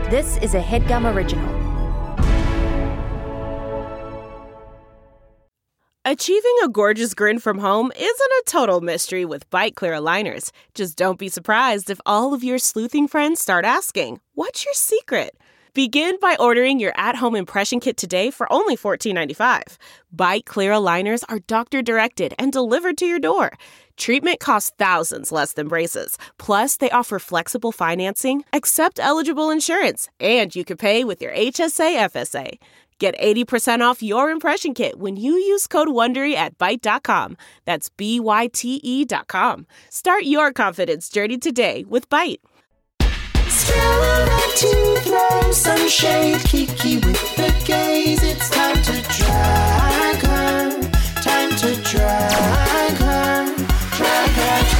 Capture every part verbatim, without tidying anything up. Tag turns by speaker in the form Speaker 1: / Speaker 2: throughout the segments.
Speaker 1: This is a HeadGum original.
Speaker 2: Achieving a gorgeous grin from home isn't a total mystery with Byte Clear aligners. Just don't be surprised if all of your sleuthing friends start asking, "What's your secret?" Begin by ordering your at-home impression kit today for only fourteen ninety-five. Byte Clear aligners are doctor-directed and delivered to your door. Treatment costs thousands less than braces. Plus, they offer flexible financing, accept eligible insurance, and you can pay with your H S A F S A. Get eighty percent off your impression kit when you use code WONDERY at byte dot com. That's B Y T E dot com. Start your confidence journey today with Byte.
Speaker 3: To throw some shade, Kiki with the gaze. It's time to drag her. Time to drag her. Drag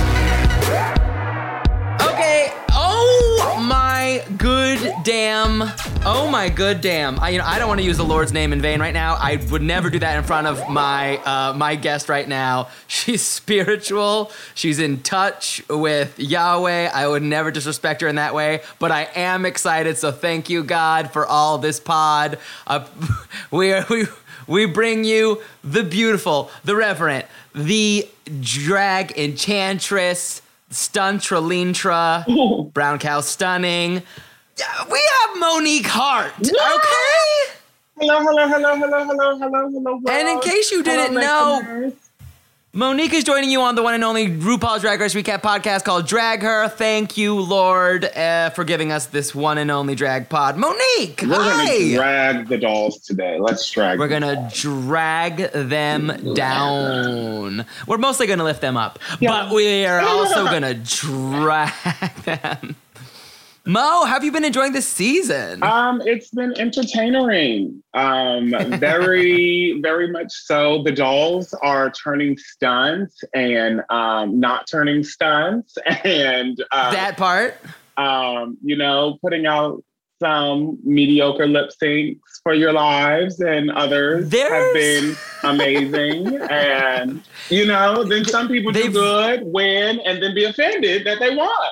Speaker 3: her.
Speaker 4: Okay. Oh my good damn. Oh my good damn. I, you know, I don't want to use the Lord's name in vain right now. I would never do that in front of my uh, my guest right now. She's spiritual. She's in touch with Yahweh. I would never disrespect her in that way, but I am excited. So thank you, God, for all this pod. Uh, we are, we we bring you the beautiful, the reverent, the drag enchantress, Stuntralintra, Brown Cow Stunning. We have Monique Hart,
Speaker 5: yeah.
Speaker 4: Okay?
Speaker 5: Hello, hello, hello, hello, hello, hello, hello.
Speaker 4: And in case you didn't hello, know, Monique is joining you on the one and only RuPaul's Drag Race Recap podcast called Drag Her. Thank you, Lord, uh, for giving us this one and only drag pod. Monique,
Speaker 5: We're
Speaker 4: hi!
Speaker 5: We're gonna drag the dolls today. Let's drag
Speaker 4: We're
Speaker 5: them.
Speaker 4: gonna drag them down. We're mostly gonna lift them up, yeah. But we are also gonna drag them. Mo, have you been enjoying this season?
Speaker 5: Um, it's been entertaining. Um, very, very much so. The dolls are turning stunts and um, not turning stunts, and uh,
Speaker 4: that part.
Speaker 5: Um, you know, putting out some mediocre lip syncs for your lives, and others
Speaker 4: There's...
Speaker 5: have been amazing. And you know, then some people do good, win, and then be offended that they won.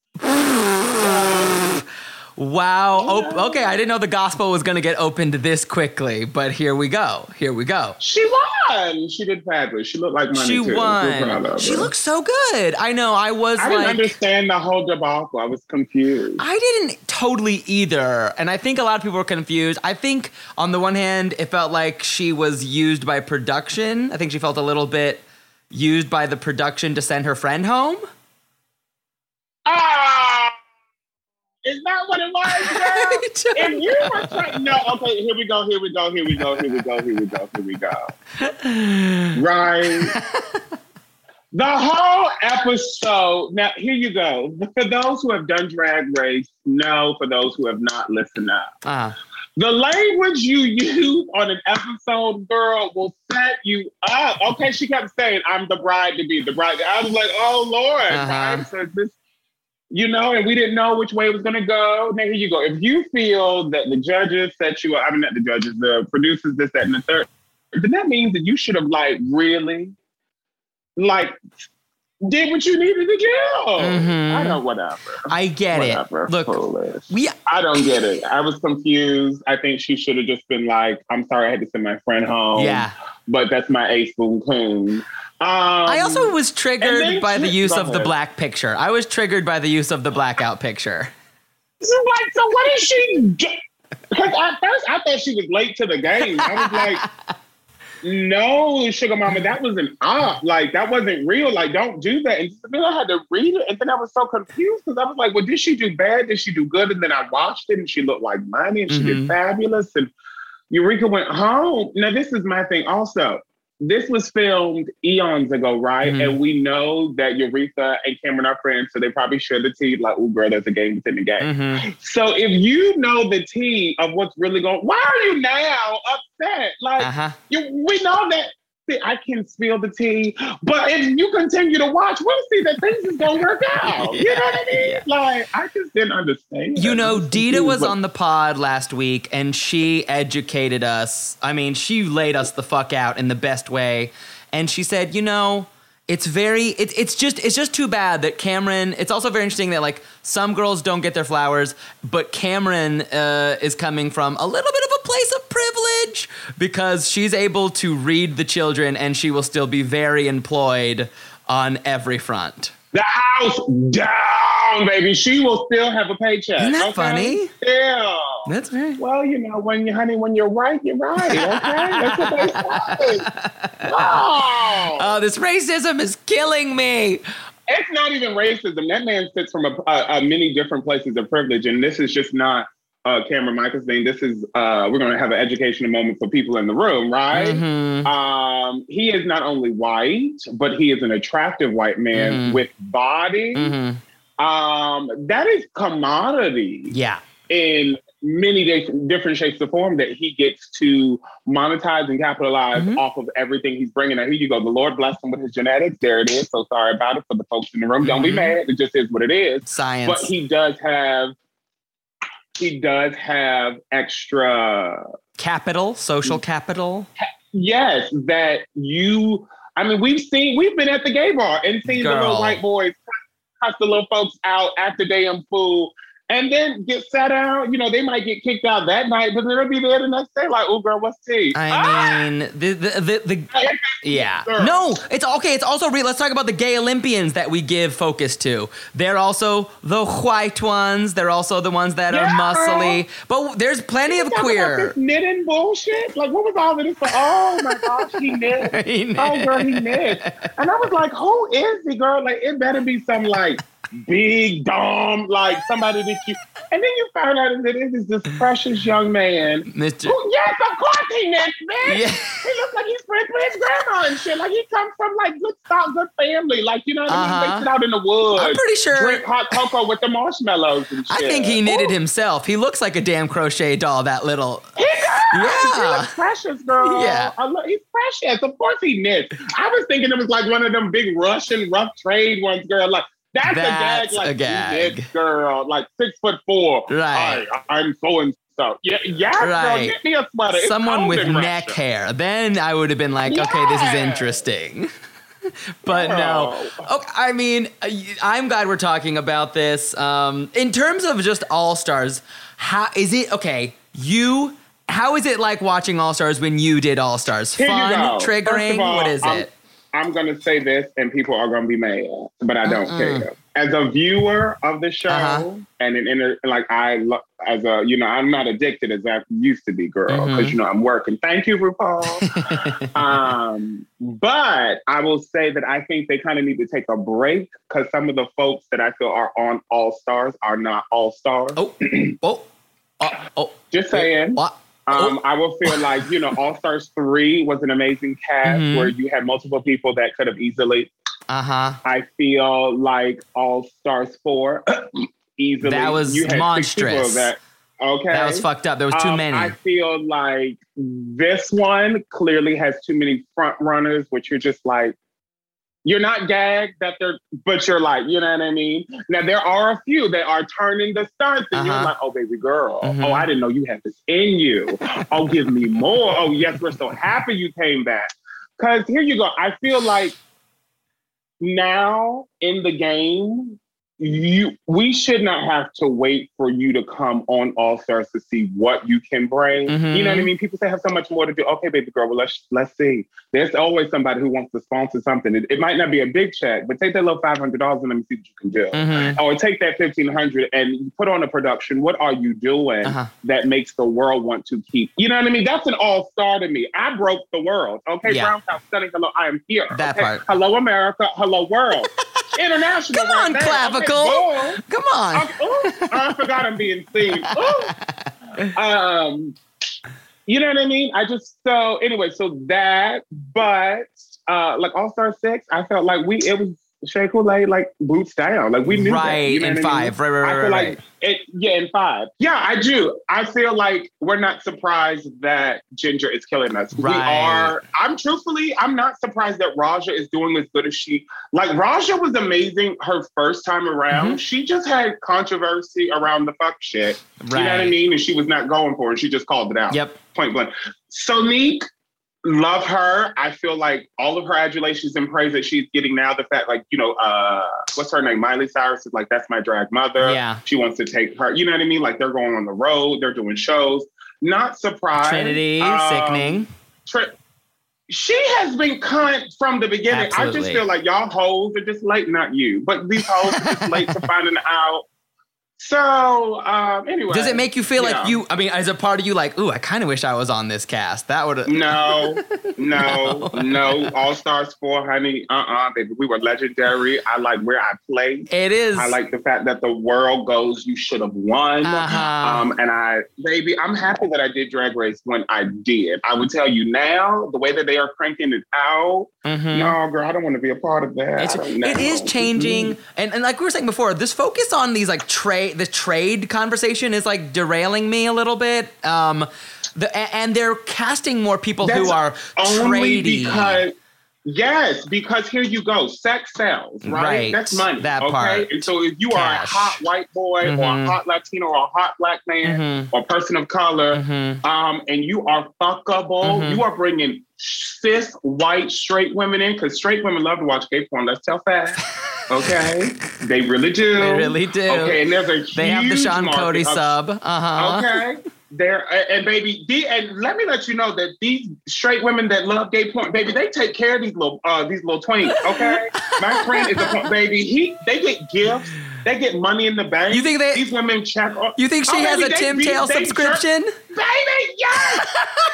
Speaker 4: Wow. Oh, okay, I didn't know the gospel was going to get opened this quickly, but here we go. Here we go.
Speaker 5: She won. She did fabulous. She looked like money,
Speaker 4: she
Speaker 5: too.
Speaker 4: won. She looked so good. I know. I was
Speaker 5: I
Speaker 4: like... I
Speaker 5: didn't understand the whole debacle. I was confused.
Speaker 4: I didn't totally either. And I think a lot of people were confused. I think, on the one hand, it felt like she was used by production. I think she felt a little bit used by the production to send her friend home.
Speaker 5: Ah! Is that what it was, girl? If you were trying... No, okay, here we go, here we go, here we go, here we go, here we go, here we go. Right. The whole episode... Now, here you go. For those who have done Drag Race, no. For those who have not, listen up.
Speaker 4: Uh-huh.
Speaker 5: The language you use on an episode, girl, will set you up. Okay, she kept saying, I'm the bride to be, the bride. I was like, oh, Lord.
Speaker 4: Uh-huh.
Speaker 5: Right? So this... You know, and we didn't know which way it was going to go. Now, here you go. If you feel that the judges set you up, I mean, not the judges, the producers, this, that, and the third, then that means that you should have, like, really, like, did what you needed to do.
Speaker 4: Mm-hmm.
Speaker 5: I don't, whatever.
Speaker 4: I get
Speaker 5: whatever.
Speaker 4: it. Look,
Speaker 5: foolish.
Speaker 4: we...
Speaker 5: I don't get it. I was confused. I think she should have just been like, I'm sorry I had to send my friend home.
Speaker 4: Yeah.
Speaker 5: But that's my ace boom coon. Um,
Speaker 4: I also was triggered by the use of the
Speaker 5: ahead.
Speaker 4: black picture. I was triggered by the use of the blackout picture.
Speaker 5: So what, so what did she get? Because at first I thought she was late to the game. I was like, no, Sugar Mama, that was an op. Like, that wasn't real. Like, don't do that. And then I had to read it. And then I was so confused because I was like, well, did she do bad? Did she do good? And then I watched it and she looked like money and she
Speaker 4: Mm-hmm.
Speaker 5: did fabulous. And Eureka went home. Now, this is my thing also. This was filmed eons ago, right? Mm-hmm. And we know that Eureka and Cameron are friends, so they probably share the tea, like, oh, girl, there's a game within the game.
Speaker 4: Mm-hmm.
Speaker 5: So if you know the tea of what's really going, why are you now upset? Like,
Speaker 4: uh-huh.
Speaker 5: you, we know that. See, I can spill the tea, but if you continue to watch, we'll see that things is gonna work out. yeah, you know what I mean? Yeah. Like, I just didn't understand.
Speaker 4: You know, Dita was
Speaker 5: but-
Speaker 4: on the pod last week, and she educated us. I mean, she laid us the fuck out in the best way. And she said, you know, It's very, it, it's just, it's just too bad that Cameron, it's also very interesting that like some girls don't get their flowers, but Cameron uh, is coming from a little bit of a place of privilege because she's able to read the children and she will still be very employed on every front.
Speaker 5: The house down, baby. She will still have a paycheck.
Speaker 4: Isn't that
Speaker 5: okay?
Speaker 4: funny?
Speaker 5: Still.
Speaker 4: That's right.
Speaker 5: Well, you know, when you, honey, when you're right, you're right. Okay, that's what they say. Oh.
Speaker 4: Oh, this racism is killing me.
Speaker 5: It's not even racism. That man sits from a, a, a many different places of privilege, and this is just not uh, Cameron Michaels thing. This is uh, we're going to have an educational moment for people in the room, right?
Speaker 4: Mm-hmm.
Speaker 5: Um, he is not only white, but he is an attractive white man
Speaker 4: Mm-hmm.
Speaker 5: with body.
Speaker 4: Mm-hmm.
Speaker 5: Um, that is commodity.
Speaker 4: Yeah.
Speaker 5: In many di- different shapes or form that he gets to monetize and capitalize
Speaker 4: Mm-hmm.
Speaker 5: off of everything he's bringing. And here you go. The Lord bless him with his genetics. There it is. So sorry about it for the folks in the room. Don't be
Speaker 4: Mm-hmm.
Speaker 5: mad. It just is what it is.
Speaker 4: Science.
Speaker 5: But he does have, he does have extra,
Speaker 4: Capital, social capital.
Speaker 5: yes, that you, I mean, we've seen, we've been at the gay bar and seen the
Speaker 4: Girl.
Speaker 5: little white boys cuss the little folks out after damn food. And then get sat out. You know, they might get kicked out that night, but they'll be there the next day. Like, oh, girl, what's tea?
Speaker 4: I
Speaker 5: Ah!
Speaker 4: mean, the the the, the yeah.
Speaker 5: Girl.
Speaker 4: No, it's okay. It's also real. Let's talk about the gay Olympians that we give focus to. They're also the white ones. They're also the ones that
Speaker 5: Yeah.
Speaker 4: are muscly. But there's plenty of
Speaker 5: Talk about
Speaker 4: queer.
Speaker 5: this knitting bullshit. Like, what was all of this for? Oh my gosh, he knit.
Speaker 4: He knit.
Speaker 5: Oh, girl, he knit. And I was like, who is he, girl? Like, it better be some like big dumb, like somebody that you. And then you found out that it is this precious young man.
Speaker 4: Mister
Speaker 5: Who, yes, of course he knits, man.
Speaker 4: Yeah.
Speaker 5: He looks like he's friends with his grandma and shit. Like he comes from like good stock, good family. Like, you know what I mean?
Speaker 4: Uh-huh.
Speaker 5: They sit out in the woods.
Speaker 4: I'm pretty sure-
Speaker 5: Drink hot cocoa with the marshmallows and shit.
Speaker 4: I think he knitted
Speaker 5: Ooh.
Speaker 4: himself. He looks like a damn crochet doll, that little.
Speaker 5: He does. He
Speaker 4: Yeah.
Speaker 5: looks precious, girl.
Speaker 4: Yeah.
Speaker 5: I look, he's precious. Of course he knits. I was thinking it was like one of them big Russian rough trade ones, girl. Like, that's,
Speaker 4: That's
Speaker 5: a gag. Like,
Speaker 4: a gag.
Speaker 5: you knit, girl. Like, six foot four.
Speaker 4: Right.
Speaker 5: Hi, I'm so and so. Yeah, yeah, girl.
Speaker 4: Right.
Speaker 5: Get me a sweater. It's
Speaker 4: Someone
Speaker 5: cold
Speaker 4: with
Speaker 5: in
Speaker 4: neck
Speaker 5: Russia.
Speaker 4: hair. Then I would have been like, okay, this is
Speaker 5: Yeah.
Speaker 4: interesting. But no, okay, I mean, I'm glad we're talking about this. Um, in terms of just All Stars, how is it? Okay, you. How is it like watching All Stars when you did All Stars?
Speaker 5: Here you
Speaker 4: Fun,
Speaker 5: go. First
Speaker 4: triggering.
Speaker 5: of all,
Speaker 4: what is
Speaker 5: I'm,
Speaker 4: it?
Speaker 5: I'm going to say this, and people are going to be mad, but I don't
Speaker 4: Mm-mm.
Speaker 5: care. As a viewer of the show,
Speaker 4: Uh-huh.
Speaker 5: and an inter, like I, lo- as a, you know, I'm not addicted as I used to be, girl, because
Speaker 4: Mhm.
Speaker 5: you know I'm working. Thank you, RuPaul. um, but I will say that I think they kind of need to take a break because some of the folks that I feel are on All Stars are not All Stars.
Speaker 4: Oh, oh, oh, oh.
Speaker 5: Just saying.
Speaker 4: What?
Speaker 5: Um, I will feel like, you know, All Stars three was an amazing cast
Speaker 4: Mhm.
Speaker 5: where you had multiple people that could have easily.
Speaker 4: Uh huh.
Speaker 5: I feel like All Stars four easily.
Speaker 4: That was
Speaker 5: you had six
Speaker 4: monstrous.
Speaker 5: people That, okay.
Speaker 4: That was fucked up. There was too
Speaker 5: Um,
Speaker 4: many.
Speaker 5: I feel like this one clearly has too many front runners, which you're just like, you're not gagged that they're, but you're like, you know what I mean? Now, there are a few that are turning the stunts, and
Speaker 4: Uh-huh.
Speaker 5: you're like, oh, baby girl.
Speaker 4: Mhm.
Speaker 5: Oh, I didn't know you had this in you. Oh, give me more. Oh, yes, we're so happy you came back. Because here you go. I feel like now in the game, you we should not have to wait for you to come on All Stars to see what you can bring.
Speaker 4: Mhm.
Speaker 5: You know what I mean? People say have so much more to do. Okay, baby girl, well let's let's see. There's always somebody who wants to sponsor something. It, it might not be a big check, but take that little five hundred dollars and let me see what you can do.
Speaker 4: Mhm.
Speaker 5: Or take that fifteen hundred and you put on a production. What are you doing
Speaker 4: Uh-huh.
Speaker 5: that makes the world want to keep? You know what I mean? That's an all star to me. I broke the world. Okay,
Speaker 4: Yeah.
Speaker 5: Brown House Stunning. Hello, I am here.
Speaker 4: That
Speaker 5: okay?
Speaker 4: part.
Speaker 5: Hello, America. Hello, world. International.
Speaker 4: Come on,
Speaker 5: right there.
Speaker 4: clavicle.
Speaker 5: Okay, boom.
Speaker 4: Come on.
Speaker 5: Okay, ooh, I forgot I'm being seen. Ooh. Um, you know what I mean? I just so anyway. So that, but uh, like All Star Six, I felt like we it was Shea Coulee like boots down. Like we knew that,
Speaker 4: Right,
Speaker 5: you know
Speaker 4: in
Speaker 5: what I mean?
Speaker 4: five. Right, right,
Speaker 5: I
Speaker 4: right,
Speaker 5: feel
Speaker 4: right.
Speaker 5: like it. Yeah, in five. Yeah, I do. I feel like we're not surprised that Ginger is killing us. We
Speaker 4: Right.
Speaker 5: are. I'm truthfully, I'm not surprised that Raja is doing as good as she. Like Raja was amazing her first time around.
Speaker 4: Mhm.
Speaker 5: She just had controversy around the fuck shit. You know what I
Speaker 4: Right.
Speaker 5: mean? And she was not going for it. She just called it out.
Speaker 4: Yep.
Speaker 5: Point blank. Sonique, love her. I feel like all of her adulations and praise that she's getting now, the fact like, you know, uh, what's her name? Miley Cyrus is like, that's my drag mother.
Speaker 4: Yeah.
Speaker 5: She wants to take her, you know what I mean? Like they're going on the road, they're doing shows. Not surprised.
Speaker 4: Trinity,
Speaker 5: um,
Speaker 4: sickening.
Speaker 5: Tri- she has been cunt from the beginning.
Speaker 4: Absolutely.
Speaker 5: I just feel like y'all hoes are just late, not you, but these hoes are just late to finding out. So, um, anyway.
Speaker 4: Does it make you feel
Speaker 5: yeah.
Speaker 4: like you, I mean, as a part of you, like, ooh, I kind of wish I was on this cast. That would have.
Speaker 5: No, no, no, no. All Stars four, honey. Uh-uh, baby. We were legendary. I like where I played.
Speaker 4: It is.
Speaker 5: I like the fact that the world goes, you should have won.
Speaker 4: Uh-huh.
Speaker 5: Um, and I, baby, I'm happy that I did Drag Race when I did. I would tell you now, the way that they are cranking it out,
Speaker 4: Mm-hmm.
Speaker 5: no, girl, I don't want to be a part of that.
Speaker 4: It's,
Speaker 5: I don't know.
Speaker 4: it is changing,
Speaker 5: Mm-hmm.
Speaker 4: and, and like we were saying before, this focus on these like trade, the trade conversation is like derailing me a little bit. Um, the and they're casting more people
Speaker 5: That's
Speaker 4: who are
Speaker 5: only
Speaker 4: tradie.
Speaker 5: because yes, because here you go, sex sells, right?
Speaker 4: Right,
Speaker 5: That's money.
Speaker 4: that
Speaker 5: okay?
Speaker 4: part.
Speaker 5: And so if you
Speaker 4: Cash.
Speaker 5: are a hot white boy or
Speaker 4: Mhm.
Speaker 5: a hot Latino or a hot black man
Speaker 4: Mhm.
Speaker 5: or person of color,
Speaker 4: Mhm.
Speaker 5: um, and you are fuckable,
Speaker 4: Mhm.
Speaker 5: you are bringing cis white straight women in because straight women love to watch gay porn. Let's tell facts. Okay, they really do.
Speaker 4: They really do.
Speaker 5: Okay, and there's a huge
Speaker 4: They have the Sean
Speaker 5: market
Speaker 4: Cody
Speaker 5: of-
Speaker 4: sub. Uh huh.
Speaker 5: Okay. There and baby, the, and let me let you know that these straight women that love gay porn, baby, they take care of these little uh these little twins. Okay, my friend is a porn, baby. He they get gifts, they get money in the bank.
Speaker 4: You think they-
Speaker 5: these women check? On,
Speaker 4: You think she
Speaker 5: oh,
Speaker 4: has
Speaker 5: baby,
Speaker 4: a
Speaker 5: they
Speaker 4: Tim
Speaker 5: be-
Speaker 4: Tail
Speaker 5: they
Speaker 4: subscription?
Speaker 5: jerk- baby, yes.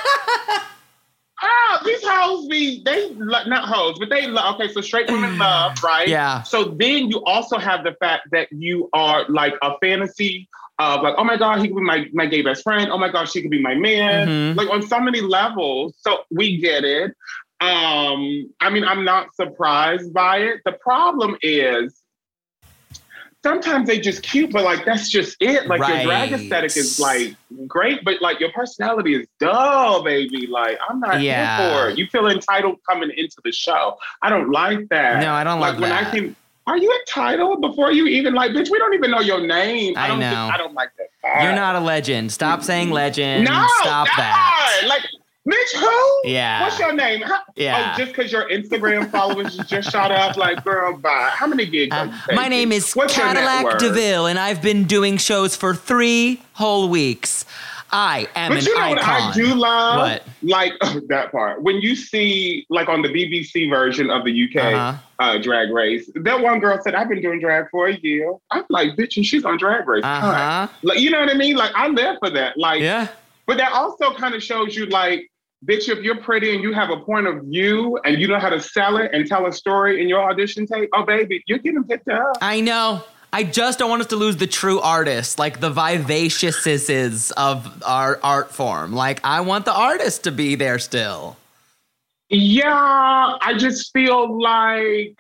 Speaker 5: Oh, these hoes be they lo- not hoes, but they love. Okay, so straight women love, right?
Speaker 4: Yeah.
Speaker 5: So then you also have the fact that you are like a fantasy of like, oh my God, he could be my, my gay best friend. Oh my God, she could be my man.
Speaker 4: Mhm.
Speaker 5: Like on so many levels. So we get it. Um, I mean, I'm not surprised by it. The problem is sometimes they just cute, but like that's just it. Like your drag
Speaker 4: Right.
Speaker 5: aesthetic is like great, but like your personality is dull, baby. Like I'm not
Speaker 4: Yeah.
Speaker 5: here for it. You feel entitled coming into the show. I don't like that.
Speaker 4: No, I don't
Speaker 5: like
Speaker 4: love
Speaker 5: when
Speaker 4: that.
Speaker 5: I can. Are you entitled before you even like, bitch? We don't even know your name.
Speaker 4: I
Speaker 5: don't
Speaker 4: know.
Speaker 5: Think, I don't like that.
Speaker 4: You're not a legend. Stop saying legend.
Speaker 5: No,
Speaker 4: Stop
Speaker 5: God.
Speaker 4: that.
Speaker 5: Like, bitch, who?
Speaker 4: Yeah.
Speaker 5: What's your name? How,
Speaker 4: Yeah.
Speaker 5: Oh, just because your Instagram followers just shot up, like, girl, bye. How many gigs?
Speaker 4: Uh,
Speaker 5: are you taking?
Speaker 4: my name is
Speaker 5: What's your net
Speaker 4: Cadillac
Speaker 5: worth?
Speaker 4: DeVille, and I've been doing shows for three whole weeks. I am
Speaker 5: But
Speaker 4: an
Speaker 5: you know
Speaker 4: icon.
Speaker 5: what I do love?
Speaker 4: What?
Speaker 5: Like that part. When you see, like on the B B C version of the U K
Speaker 4: Uh-huh.
Speaker 5: uh, Drag Race, that one girl said, I've been doing drag for a year. I'm like, bitch, and she's on Drag Race.
Speaker 4: Uh-huh.
Speaker 5: Like, you know what I mean? Like, I live for that. Like,
Speaker 4: Yeah.
Speaker 5: but that also kind of shows you, like, bitch, if you're pretty and you have a point of view and you know how to sell it and tell a story in your audition tape, oh, baby, you're getting picked up.
Speaker 4: I know. I just don't want us to lose the true artists, like the vivaciousnesses of our art form. Like, I want the artist to be there still.
Speaker 5: Yeah, I just feel like,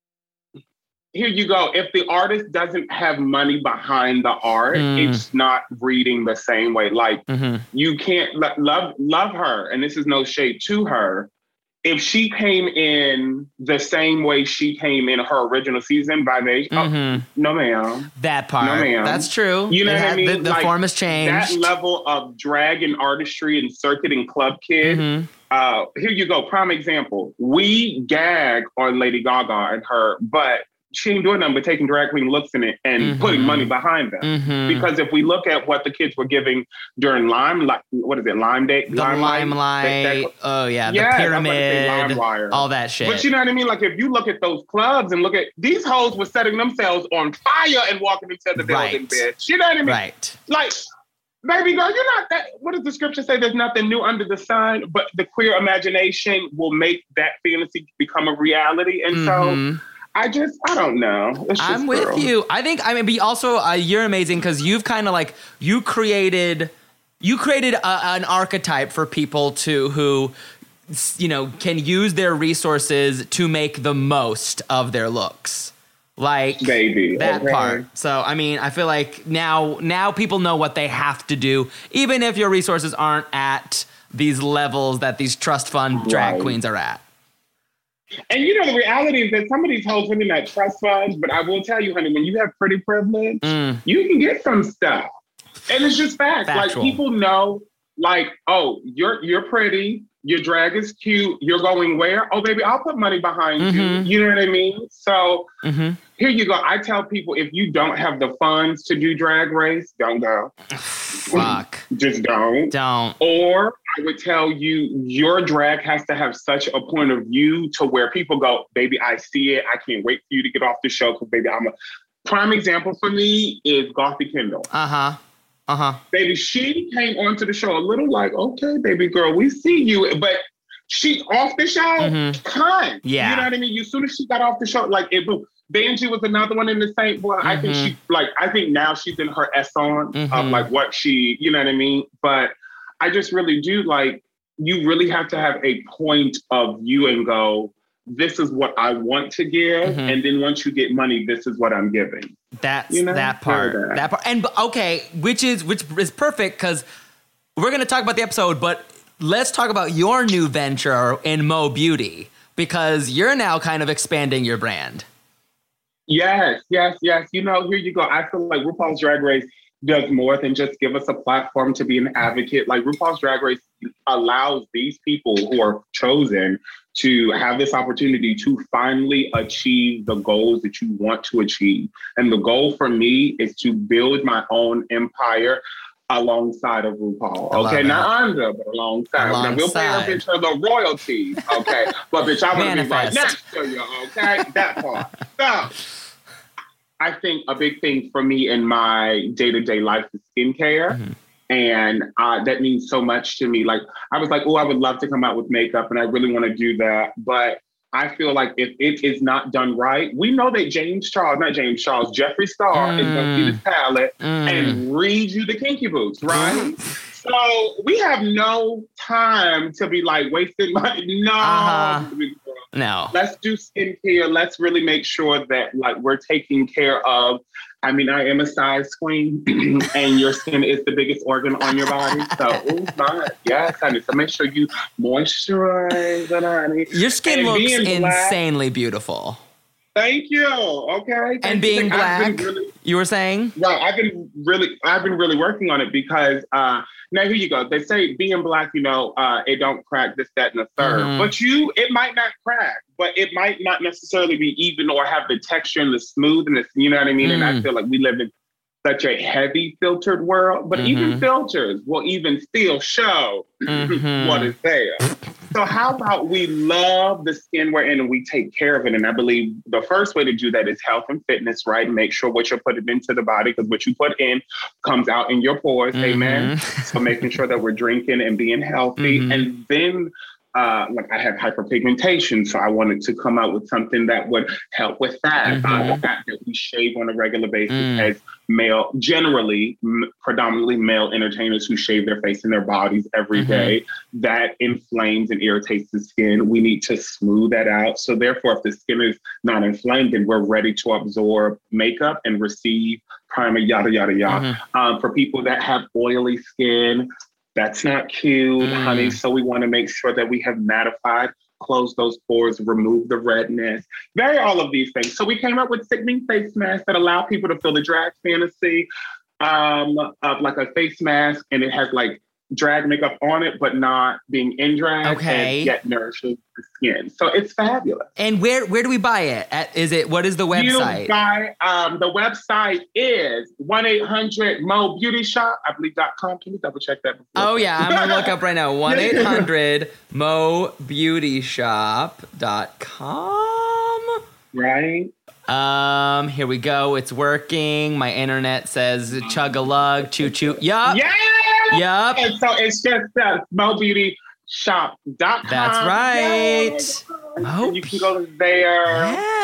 Speaker 5: here you go. If the artist doesn't have money behind the art,
Speaker 4: Mm.
Speaker 5: it's not reading the same way. Like,
Speaker 4: Mm-hmm.
Speaker 5: you can't lo- love love her, and this is no shade to her. If she came in the same way she came in her original season, by the
Speaker 4: Mm-hmm.
Speaker 5: oh, no ma'am.
Speaker 4: That part.
Speaker 5: No, ma'am.
Speaker 4: That's true.
Speaker 5: You know
Speaker 4: It
Speaker 5: what I
Speaker 4: had-
Speaker 5: mean?
Speaker 4: The, the
Speaker 5: Like,
Speaker 4: form has changed.
Speaker 5: That level of drag and artistry and circuit and club kid.
Speaker 4: Mhm.
Speaker 5: Uh, here you go. Prime example. We gag on Lady Gaga and her, but she ain't doing nothing but taking drag queen looks in it and
Speaker 4: Mhm.
Speaker 5: putting money behind them.
Speaker 4: Mhm.
Speaker 5: Because if we look at what the kids were giving during Lime, like, what is it, Lime Day?
Speaker 4: The limelight. Oh, yeah.
Speaker 5: Yes,
Speaker 4: the
Speaker 5: I was about to say
Speaker 4: pyramid.
Speaker 5: LimeWire.
Speaker 4: All that shit.
Speaker 5: But you know what I mean? Like, if you look at those clubs and look at these hoes were setting themselves on fire and walking into the building,
Speaker 4: Right.
Speaker 5: bitch. You know what I mean?
Speaker 4: Right.
Speaker 5: Like, baby girl, you're not that. What does the scripture say? There's nothing new under the sun, but the queer imagination will make that fantasy become a reality. And so
Speaker 4: Mhm.
Speaker 5: I just, I don't know. It's just,
Speaker 4: I'm with
Speaker 5: girl.
Speaker 4: you. I think I mean, but also uh, you're amazing because you've kind of like you created, you created a, an archetype for people to who, you know, can use their resources to make the most of their looks, like
Speaker 5: Baby,
Speaker 4: that
Speaker 5: okay.
Speaker 4: part. So I mean, I feel like now now people know what they have to do, even if your resources aren't at these levels that these trust fund drag
Speaker 5: Right.
Speaker 4: queens are at.
Speaker 5: And you know, the reality is that some of these hoes really not trust funds, but I will tell you, honey, when you have pretty privilege,
Speaker 4: Mm.
Speaker 5: you can get some stuff. And it's just facts.
Speaker 4: Factual.
Speaker 5: Like, people know, like, oh, you're you're pretty, Your drag is cute. You're going where? Oh, baby, I'll put money behind
Speaker 4: Mm-hmm.
Speaker 5: you. You know what I mean? So
Speaker 4: Mm-hmm.
Speaker 5: here you go. I tell people, if you don't have the funds to do Drag Race, don't go.
Speaker 4: Fuck.
Speaker 5: Just don't.
Speaker 4: Don't.
Speaker 5: Or I would tell you, your drag has to have such a point of view to where people go, baby, I see it. I can't wait for you to get off the show because, baby, I'm a... Prime example for me is Gothy Kendall.
Speaker 4: Uh-huh. Uh-huh.
Speaker 5: Baby, she came onto the show a little like, okay, baby girl, we see you. But she off the show,
Speaker 4: Mhm.
Speaker 5: kind.
Speaker 4: Yeah.
Speaker 5: You know what I mean? As soon as she got off the show, like it moved. Benji was another one in the same. Well, I think she like. I think now she's in her essence of
Speaker 4: Mhm.
Speaker 5: like what she. You know what I mean? But I just really do like. You really have to have a point of view and go, this is what I want to give,
Speaker 4: Mhm.
Speaker 5: and then once you get money, this is what I'm giving.
Speaker 4: That's
Speaker 5: You know?
Speaker 4: that part.
Speaker 5: That.
Speaker 4: That part. And okay, which is which is perfect because we're gonna talk about the episode, but let's talk about your new venture in Mo Beauty because you're now kind of expanding your brand.
Speaker 5: Yes, yes, yes. You know, here you go. I feel like RuPaul's Drag Race does more than just give us a platform to be an advocate. Like RuPaul's Drag Race allows these people who are chosen to have this opportunity to finally achieve the goals that you want to achieve. And the goal for me is to build my own empire alongside of RuPaul.
Speaker 4: I love
Speaker 5: Okay,
Speaker 4: that.
Speaker 5: not under, but alongside. Now, we'll pay her
Speaker 4: Alongside.
Speaker 5: bitch her the royalties. Okay, but bitch, I want to be right
Speaker 4: Manifest.
Speaker 5: next to you. Okay, that part. So, I think a big thing for me in my day-to-day life is skincare.
Speaker 4: Mhm.
Speaker 5: And uh, that means so much to me. Like, I was like, oh, I would love to come out with makeup and I really want to do that. But I feel like if it is not done right, we know that James Charles, not James Charles, Jeffree Star
Speaker 4: Mm.
Speaker 5: is going to see this palette
Speaker 4: Mm.
Speaker 5: and read you the kinky boots, right? So we have no time to be like wasting money. No.
Speaker 4: Uh-huh. No.
Speaker 5: Let's do skincare. Let's really make sure that like we're taking care of. I mean, I am a size queen, and your skin is the biggest organ on your body. So, oh my, yes, honey. So make sure you moisturize it, honey.
Speaker 4: Your skin
Speaker 5: And
Speaker 4: looks
Speaker 5: being black-
Speaker 4: insanely beautiful.
Speaker 5: Thank you. Okay. Thank
Speaker 4: And
Speaker 5: you.
Speaker 4: being
Speaker 5: I've been
Speaker 4: black,
Speaker 5: really-
Speaker 4: you were saying?
Speaker 5: Right, I've been really, I've been really working on it because uh, now here you go. They say being black, you know, uh, it don't crack this, that, and the third.
Speaker 4: Mhm.
Speaker 5: But you, it might not crack, but it might not necessarily be even or have the texture and the smoothness. You know what I mean? And I
Speaker 4: Mm.
Speaker 5: feel like we live in such a heavy filtered world, but even
Speaker 4: Mhm.
Speaker 5: filters will even still show
Speaker 4: Mhm.
Speaker 5: what is there. So how about we love the skin we're in and we take care of it? And I believe the first way to do that is health and fitness, right? Make sure what you're putting into the body, because what you put in comes out in your pores, amen?
Speaker 4: Mhm.
Speaker 5: So making sure that we're drinking and being healthy.
Speaker 4: Mhm.
Speaker 5: And then uh, like I have hyperpigmentation, so I wanted to come out with something that would help with that. Uh,
Speaker 4: Mhm.
Speaker 5: the fact that we shave on a regular basis
Speaker 4: Mm.
Speaker 5: as male, generally, m- predominantly male entertainers who shave their face and their bodies every
Speaker 4: Mhm.
Speaker 5: day, that inflames and irritates the skin. We need to smooth that out. So therefore, if the skin is not inflamed, then we're ready to absorb makeup and receive primer, yada, yada, yada.
Speaker 4: Mhm.
Speaker 5: Um, for people that have oily skin, that's not cute,
Speaker 4: Mm.
Speaker 5: honey. So we want to make sure that we have mattified, close those pores, remove the redness, very all of these things. So we came up with sickening face masks that allow people to feel the drag fantasy um, of like a face mask, and it has like drag makeup on it, but not being in drag,
Speaker 4: Okay.
Speaker 5: and yet nourishes the skin. So it's fabulous.
Speaker 4: And where where do we buy it? At, is it what is the website?
Speaker 5: You buy, um, the website is one eight hundred Mo Beauty Shop, I believe, dot com. Can you double check that? Before?
Speaker 4: Oh yeah, I'm gonna look up right now. one eight hundred mo beauty shop dot com.
Speaker 5: Right?
Speaker 4: Um, here we go. It's working. My internet says chug a lug, choo choo. Yup.
Speaker 5: Yeah!
Speaker 4: Yup.
Speaker 5: And so it's just uh, Mo Beauty Shop dot com.
Speaker 4: That's right. Mo
Speaker 5: And you can go there.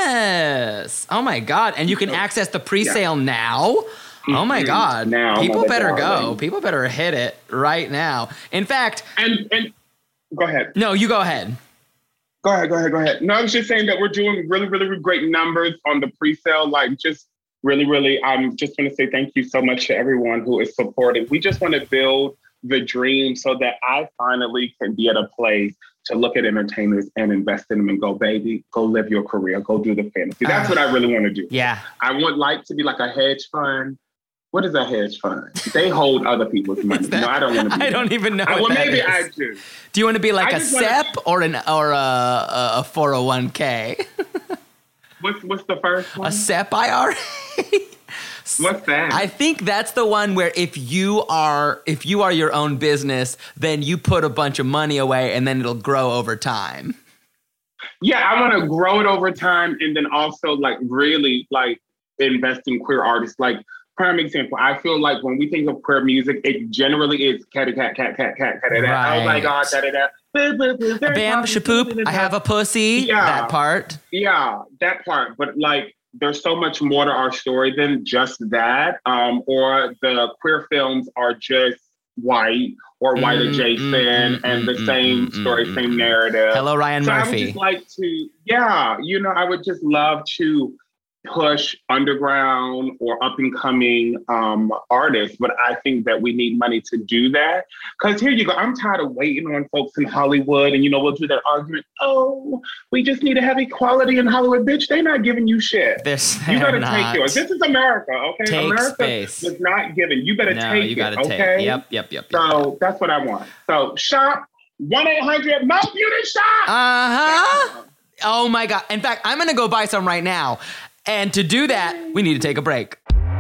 Speaker 4: Yes. Oh my God. And you can access the pre-sale now. Oh my
Speaker 5: Mhm.
Speaker 4: God.
Speaker 5: Now,
Speaker 4: People
Speaker 5: mother
Speaker 4: better go.
Speaker 5: darling.
Speaker 4: People better hit it right now. In fact,
Speaker 5: And and go ahead.
Speaker 4: no, you go ahead.
Speaker 5: Go ahead, go ahead, go ahead. No, I was just saying that we're doing really, really great numbers on the pre-sale. Like, just really, really, I'm just going to say thank you so much to everyone who is supporting. We just want to build the dream so that I finally can be at a place to look at entertainers and invest in them and go, baby, go live your career, go do the fantasy. That's
Speaker 4: Uh,
Speaker 5: what I really want to do.
Speaker 4: Yeah.
Speaker 5: I want life to be like a hedge fund What is a hedge fund? They hold other people's money.
Speaker 4: That,
Speaker 5: no, I don't want to be
Speaker 4: I don't
Speaker 5: that.
Speaker 4: even know.
Speaker 5: I, well,
Speaker 4: what
Speaker 5: maybe
Speaker 4: that
Speaker 5: I
Speaker 4: is.
Speaker 5: do.
Speaker 4: Do you want to be like
Speaker 5: I
Speaker 4: a
Speaker 5: just
Speaker 4: S E
Speaker 5: wanna-
Speaker 4: P or an or a a, a four oh one k?
Speaker 5: What's what's the first one?
Speaker 4: A S E P I R A?
Speaker 5: What's that?
Speaker 4: I think that's the one where if you are if you are your own business, then you put a bunch of money away and then it'll grow over time.
Speaker 5: Yeah, I want to grow it over time and then also like really like invest in queer artists. Like, prime example, I feel like when we think of queer music, it generally is cat cat cat cat cat cat.
Speaker 4: Right.
Speaker 5: Oh my god, da da da.
Speaker 4: Bam, shapoop, I have a pussy.
Speaker 5: Yeah.
Speaker 4: That part.
Speaker 5: Yeah, that part. But like, there's so much more to our story than just that. Um, or the queer films are just white or white
Speaker 4: Mm,
Speaker 5: adjacent
Speaker 4: mm, mm,
Speaker 5: and the
Speaker 4: mm,
Speaker 5: same
Speaker 4: mm,
Speaker 5: story,
Speaker 4: mm,
Speaker 5: same
Speaker 4: mm.
Speaker 5: narrative.
Speaker 4: Hello, Ryan
Speaker 5: so I would
Speaker 4: Murphy.
Speaker 5: just like to, yeah, you know, I would just love to push underground or up and coming um, artists, but I think that we need money to do that. Because here you go, I'm tired of waiting on folks in Hollywood, and you know, we'll do that argument. Oh, we just need to have equality in Hollywood, bitch. They're not giving you shit.
Speaker 4: This,
Speaker 5: You gotta
Speaker 4: not.
Speaker 5: take yours. This is America, okay?
Speaker 4: Take
Speaker 5: America
Speaker 4: space.
Speaker 5: is not giving. You better
Speaker 4: No,
Speaker 5: take
Speaker 4: you gotta
Speaker 5: it,
Speaker 4: take.
Speaker 5: okay?
Speaker 4: Yep, yep, yep. yep.
Speaker 5: So that's what I want. So shop one eight hundred Mo Beauty Shop.
Speaker 4: Uh-huh. Oh my God. In fact, I'm gonna go buy some right now. And to do that, we need to take a break.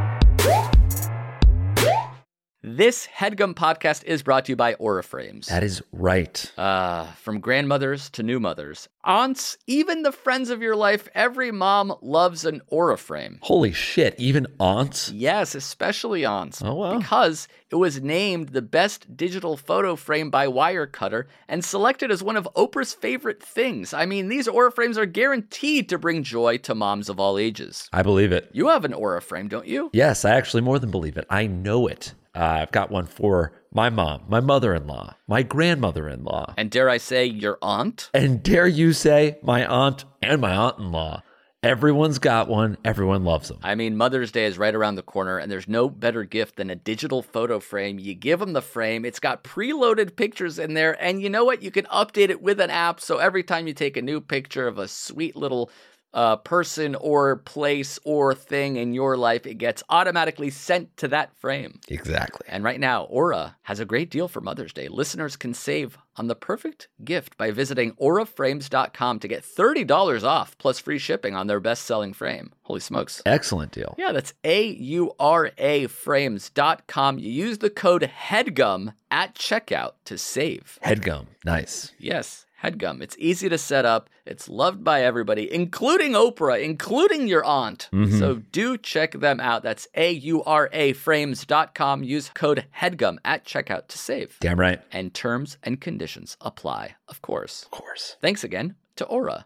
Speaker 6: This HeadGum podcast is brought to you by Auraframes.
Speaker 7: That is right.
Speaker 6: Uh, from grandmothers to new mothers, aunts, even the friends of your life, every mom loves an Auraframe.
Speaker 7: Holy shit, even aunts?
Speaker 6: Yes, especially aunts.
Speaker 7: Oh, wow.
Speaker 6: Because it was named the best digital photo frame by Wirecutter and selected as one of Oprah's favorite things. I mean, these Auraframes are guaranteed to bring joy to moms of all ages.
Speaker 7: I believe it.
Speaker 6: You have an Auraframe, don't you?
Speaker 7: Yes, I actually more than believe it. I know it. Uh, I've got one for my mom, my mother-in-law, my grandmother-in-law.
Speaker 6: And dare I say, your aunt?
Speaker 7: And dare you say, my aunt and my aunt-in-law. Everyone's got one. Everyone loves them.
Speaker 6: I mean, Mother's Day is right around the corner, and there's no better gift than a digital photo frame. You give them the frame, it's got preloaded pictures in there, and you know what? You can update it with an app, so every time you take a new picture of a sweet little uh, person or place or thing in your life, it gets automatically sent to that frame.
Speaker 7: Exactly.
Speaker 6: And right now, Aura has a great deal for Mother's Day. Listeners can save on the perfect gift by visiting aura frames dot com to get thirty dollars off plus free shipping on their best-selling frame. Holy smokes.
Speaker 7: Excellent deal.
Speaker 6: Yeah, that's A U R A frames dot com. You use the code HEADGUM at checkout to save.
Speaker 7: HeadGum. Nice.
Speaker 6: Yes, HeadGum. It's easy to set up. It's loved by everybody, including Oprah, including your aunt.
Speaker 7: Mm-hmm.
Speaker 6: So do check them out. That's A U R A frames dot com. Use code HEADGUM at checkout to save.
Speaker 7: Damn right.
Speaker 6: And terms and conditions apply, of course.
Speaker 7: Of course.
Speaker 6: Thanks again to Aura.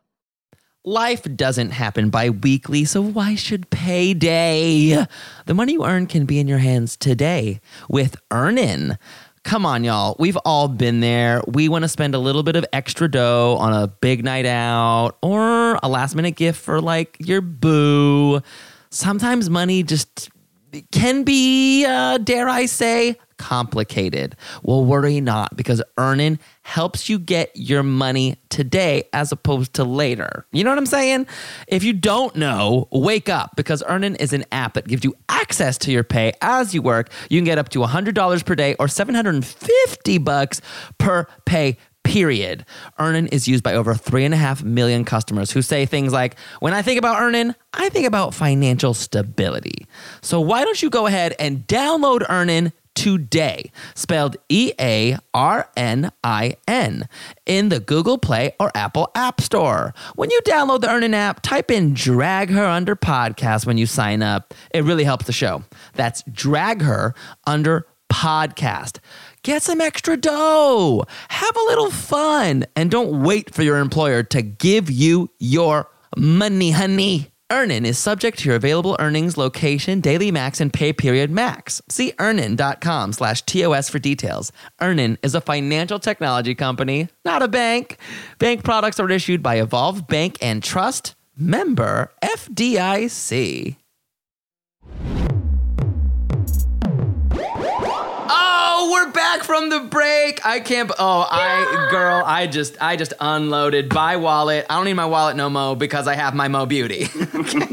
Speaker 4: Life doesn't happen bi-weekly, so why should payday? The money you earn can be in your hands today with Earnin. Come on, y'all. We've all been there. We want to spend a little bit of extra dough on a big night out or a last-minute gift for, like, your boo. Sometimes money just can be, uh, dare I say, complicated. Well, worry not, because Earnin helps you get your money today as opposed to later. You know what I'm saying? If you don't know, wake up, because Earnin is an app that gives you access to your pay as you work. You can get up to one hundred dollars per day or seven hundred fifty bucks per pay period. Earnin is used by over three and a half million customers who say things like, when I think about Earnin, I think about financial stability. So why don't you go ahead and download Earnin today, spelled E A R N I N, in the Google Play or Apple App Store. When you download the Earnin app, type in Drag Her Under Podcast when you sign up. It really helps the show. That's Drag Her Under Podcast. Get some extra dough. Have a little fun. And don't wait for your employer to give you your money, honey. Earnin is subject to your available earnings, location, daily max, and pay period max. See earnin.com slash TOS for details. Earnin is a financial technology company, not a bank. Bank products are issued by Evolve Bank and Trust, member F D I C. Oh, we're back from the break. I can't. Oh, I girl, I just, I just unloaded my wallet. I don't need my wallet no more because I have my Mo Beauty.
Speaker 5: Thank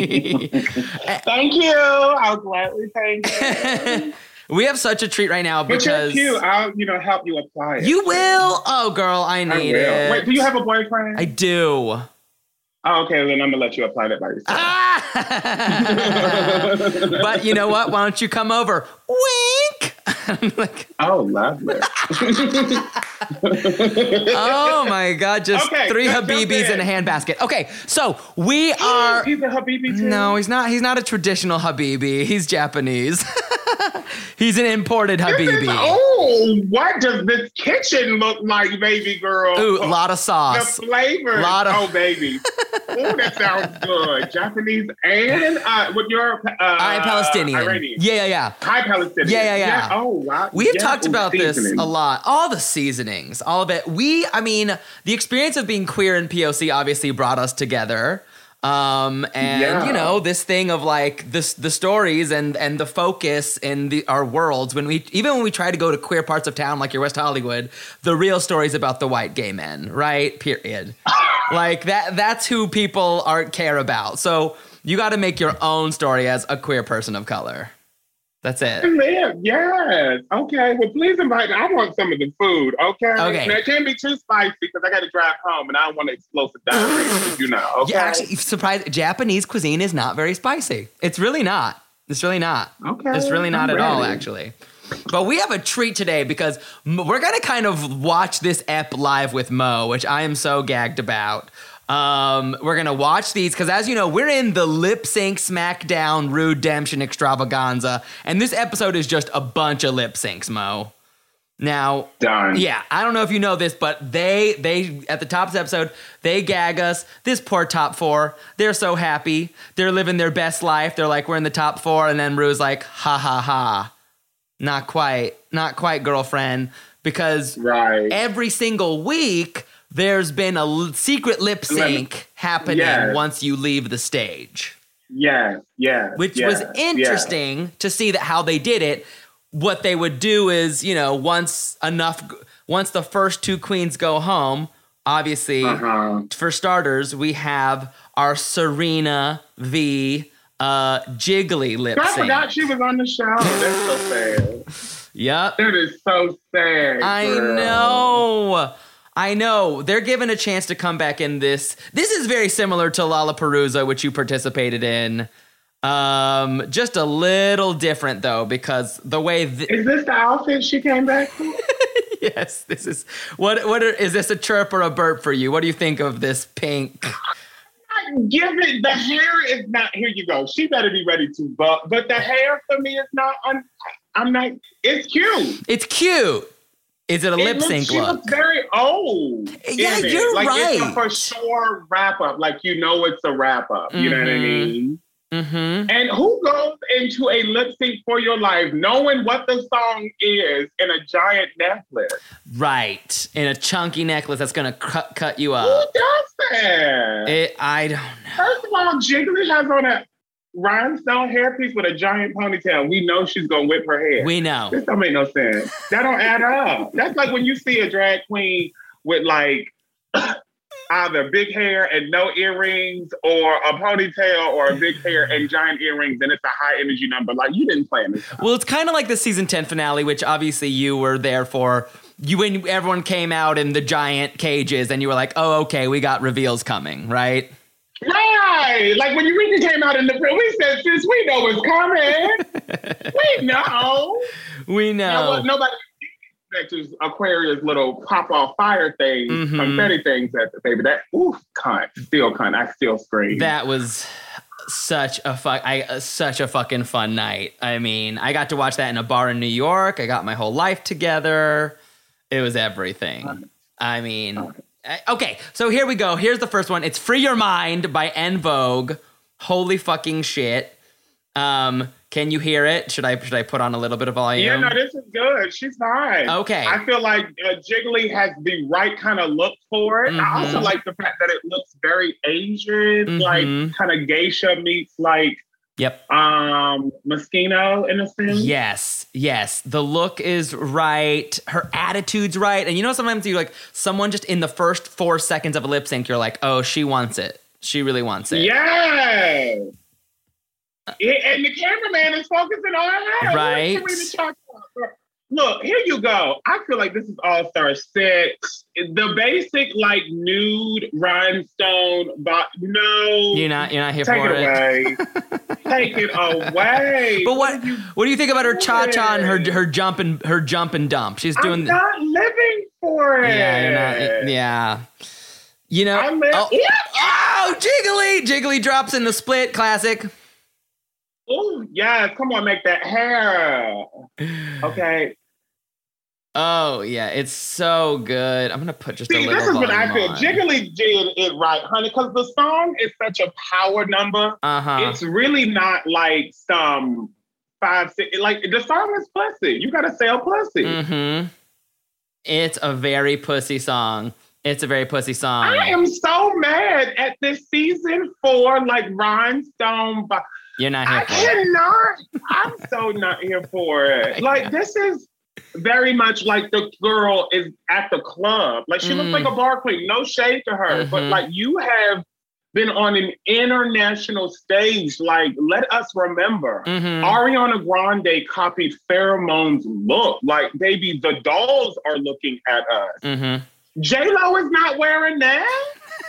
Speaker 5: you. I'll gladly thank you.
Speaker 4: We have such a treat right now
Speaker 5: But
Speaker 4: because
Speaker 5: you're cute. I'll, you know, help you apply it.
Speaker 4: you will. Oh, girl, I
Speaker 5: I
Speaker 4: need
Speaker 5: will.
Speaker 4: it.
Speaker 5: Wait, do you have a boyfriend?
Speaker 4: I do.
Speaker 5: Oh, okay, then I'm gonna let you apply that by yourself.
Speaker 4: Ah! But you know what? Why don't you come over? Wink. I'm like,
Speaker 5: Oh, lovely.
Speaker 4: oh my God, just
Speaker 5: Okay,
Speaker 4: three
Speaker 5: jump
Speaker 4: Habibis
Speaker 5: in.
Speaker 4: in a handbasket. Okay, so we are.
Speaker 5: He's a Habibi too.
Speaker 4: No, he's not. He's not a traditional Habibi. He's Japanese. He's an imported Habibi.
Speaker 5: Oh, what does this kitchen look like, baby girl?
Speaker 4: Ooh, a lot of
Speaker 5: The
Speaker 4: sauce.
Speaker 5: flavor.
Speaker 4: Lot of-
Speaker 5: Oh, baby. Ooh, that sounds good. Japanese and uh, with your uh,
Speaker 4: I Palestinian.
Speaker 5: Iranian.
Speaker 4: Yeah, yeah, yeah.
Speaker 5: Hi, Palestinian.
Speaker 4: Yeah, yeah, yeah.
Speaker 5: Oh, wow.
Speaker 4: We've
Speaker 5: Yeah,
Speaker 4: talked
Speaker 5: ooh,
Speaker 4: about this
Speaker 5: seasoning.
Speaker 4: a lot. All the seasonings, all of it. We, I mean, the experience of being queer in P O C obviously brought us together. Um, and
Speaker 5: Yeah.
Speaker 4: you know, this thing of like this, the stories and, and the focus in the, our worlds when we, even when we try to go to queer parts of town, like your West Hollywood, the real stories about the white gay men, right? Period. Like that, that's who people are care about. So you got to make your own story as a queer person of color. That's it.
Speaker 5: Man, yes. Okay. Well, please invite me. I want some of the food. Okay.
Speaker 4: Okay.
Speaker 5: Now, it can't be too spicy because I got to drive home and I don't want to explosive diarrhea. You know. Okay.
Speaker 4: Yeah, actually, surprised. Japanese cuisine is not very spicy. It's really not. It's really not.
Speaker 5: Okay,
Speaker 4: It's really not
Speaker 5: I'm
Speaker 4: at all,
Speaker 5: ready.
Speaker 4: actually. But we have a treat today because m- we're gonna kind of watch this ep live with Mo, which I am so gagged about. Um, we're gonna watch these because, as you know, we're in the lip sync SmackDown Redemption extravaganza, and this episode is just a bunch of lip syncs, Mo. Now,
Speaker 5: Done.
Speaker 4: yeah, I don't know if you know this, but they they at the top of the episode, they gag us. This poor top four, they're so happy. They're living their best life. They're like, we're in the top four, and then Rue's like, ha ha ha. Not quite, not quite, girlfriend, because
Speaker 5: Right.
Speaker 4: every single week there's been a l- secret lip sync happening
Speaker 5: Yes.
Speaker 4: once you leave the stage,
Speaker 5: Yes. Yes.
Speaker 4: which
Speaker 5: yes,
Speaker 4: was interesting to see that how they did it. What they would do is, you know, once enough, once the first two queens go home, obviously,
Speaker 5: Yes. Uh-huh.
Speaker 4: for starters, we have our Serena v. Uh, Jiggly lip
Speaker 5: I
Speaker 4: sync.
Speaker 5: forgot she was on the show. That's so sad.
Speaker 4: Yep.
Speaker 5: That is so sad.
Speaker 4: I
Speaker 5: girl.
Speaker 4: know. I know. They're given a chance to come back in this. This is very similar to Lollapalooza, which you participated in. Um, just a little different though, because the way th-
Speaker 5: Is this the outfit she came back for?
Speaker 4: yes, this is what what are, is this a chirp or a burp for you? What do you think of this pink?
Speaker 5: Give it. The hair is not. Here you go. She better be ready to buck. But the hair for me is not. I'm, I'm not. It's cute.
Speaker 4: It's cute. Is it a
Speaker 5: It
Speaker 4: lip
Speaker 5: looks-
Speaker 4: sync
Speaker 5: she
Speaker 4: look?
Speaker 5: looks very old.
Speaker 4: Yeah,
Speaker 5: in it.
Speaker 4: you're
Speaker 5: like, It's a
Speaker 4: right.
Speaker 5: for sure wrap up. Like you know, it's a wrap up. You know what I
Speaker 4: Mhm.
Speaker 5: mean?
Speaker 4: Mm-hmm.
Speaker 5: And who goes into a lip sync for your life knowing what the song is in a giant necklace?
Speaker 4: Right. In a chunky necklace that's gonna cut cut you
Speaker 5: Who
Speaker 4: up.
Speaker 5: does that?
Speaker 4: It, I don't know.
Speaker 5: First of all, Jiggly has on a rhinestone hairpiece with a giant ponytail. We know she's gonna whip her hair.
Speaker 4: We know.
Speaker 5: This don't make no sense. That don't add up. That's like when you see a drag queen with like either big hair and no earrings, or a ponytail, or a big hair and giant earrings, and it's a high energy number. Like you didn't plan this.
Speaker 4: Well, it's kind of like the season ten finale, which obviously you were there for. You when everyone came out in the giant cages, and you were like, "Oh, okay, we got reveals coming," right?
Speaker 5: Right. Like when Eureka came out in the we said, sis, we know it's coming. We know.
Speaker 4: We
Speaker 5: Now,
Speaker 4: know.
Speaker 5: what nobody expects Aquarius little pop off fire things,
Speaker 4: Mhm.
Speaker 5: confetti things at the baby. That oof, cunt, still cunt. I still scream.
Speaker 4: That was such a fuck. I uh, such a fucking fun night. I mean, I got to watch that in a bar in New York. I got my whole life together. It was everything. I mean, uh, okay. So here we go. Here's the first one. It's "Free Your Mind" by En Vogue. Holy fucking shit. Um, can you hear it? Should I should I put on a little bit of volume?
Speaker 5: Yeah, no, this is good. She's fine.
Speaker 4: Okay.
Speaker 5: I feel like uh, Jiggly has the right kind of look for it. I also
Speaker 4: Mhm.
Speaker 5: like the fact that it looks very Asian,
Speaker 4: Mhm.
Speaker 5: like kind of geisha meets like
Speaker 4: Yep.
Speaker 5: um Moschino in a sense.
Speaker 4: Yes. Yes, the look is right. Her attitude's right. And you know, sometimes you like someone just in the first four seconds of a lip sync, you're like, oh, she wants it. She really wants it.
Speaker 5: Yes. It, and the cameraman is focusing on her.
Speaker 4: Right.
Speaker 5: Look, here you go. I feel like this is All Star six. The basic, like, nude rhinestone, but no.
Speaker 4: You're not, you're not here
Speaker 5: Take
Speaker 4: for
Speaker 5: it.
Speaker 4: it.
Speaker 5: Away. Take it away.
Speaker 4: But what,
Speaker 5: what, you
Speaker 4: what do you think about her cha-cha and her
Speaker 5: doing?
Speaker 4: her jump and her jump and dump? She's doing.
Speaker 5: I'm not living for it.
Speaker 4: Yeah, you're not, yeah. You know.
Speaker 5: I'm li-
Speaker 4: oh,
Speaker 5: yeah.
Speaker 4: oh, Jiggly! Jiggly drops in the split. Classic.
Speaker 5: Oh yes, come on, make that hair. Okay.
Speaker 4: Oh yeah, it's so good. I'm gonna put just
Speaker 5: See,
Speaker 4: a little.
Speaker 5: this is what I feel.
Speaker 4: on.
Speaker 5: Jiggly did it right, honey, because the song is such a power number.
Speaker 4: Uh huh.
Speaker 5: It's really not like some five, six. Like the song is pussy. You gotta sell pussy.
Speaker 4: Mm-hmm. It's a very pussy song. It's a very pussy song.
Speaker 5: I am so mad at this season four, like rhinestone. Bo-
Speaker 4: You're not here
Speaker 5: I
Speaker 4: for it.
Speaker 5: cannot. I'm so not here for it. Like this is very much like the girl is at the club. Like she
Speaker 4: Mm.
Speaker 5: looks like a bar queen. No shade to her, but
Speaker 4: Mhm.
Speaker 5: like you have been on an international stage. Like let us remember,
Speaker 4: Mhm.
Speaker 5: Ariana Grande copied Pheromones' look. Like baby, the dolls are looking at us.
Speaker 4: Mm-hmm.
Speaker 5: J Lo is not wearing that.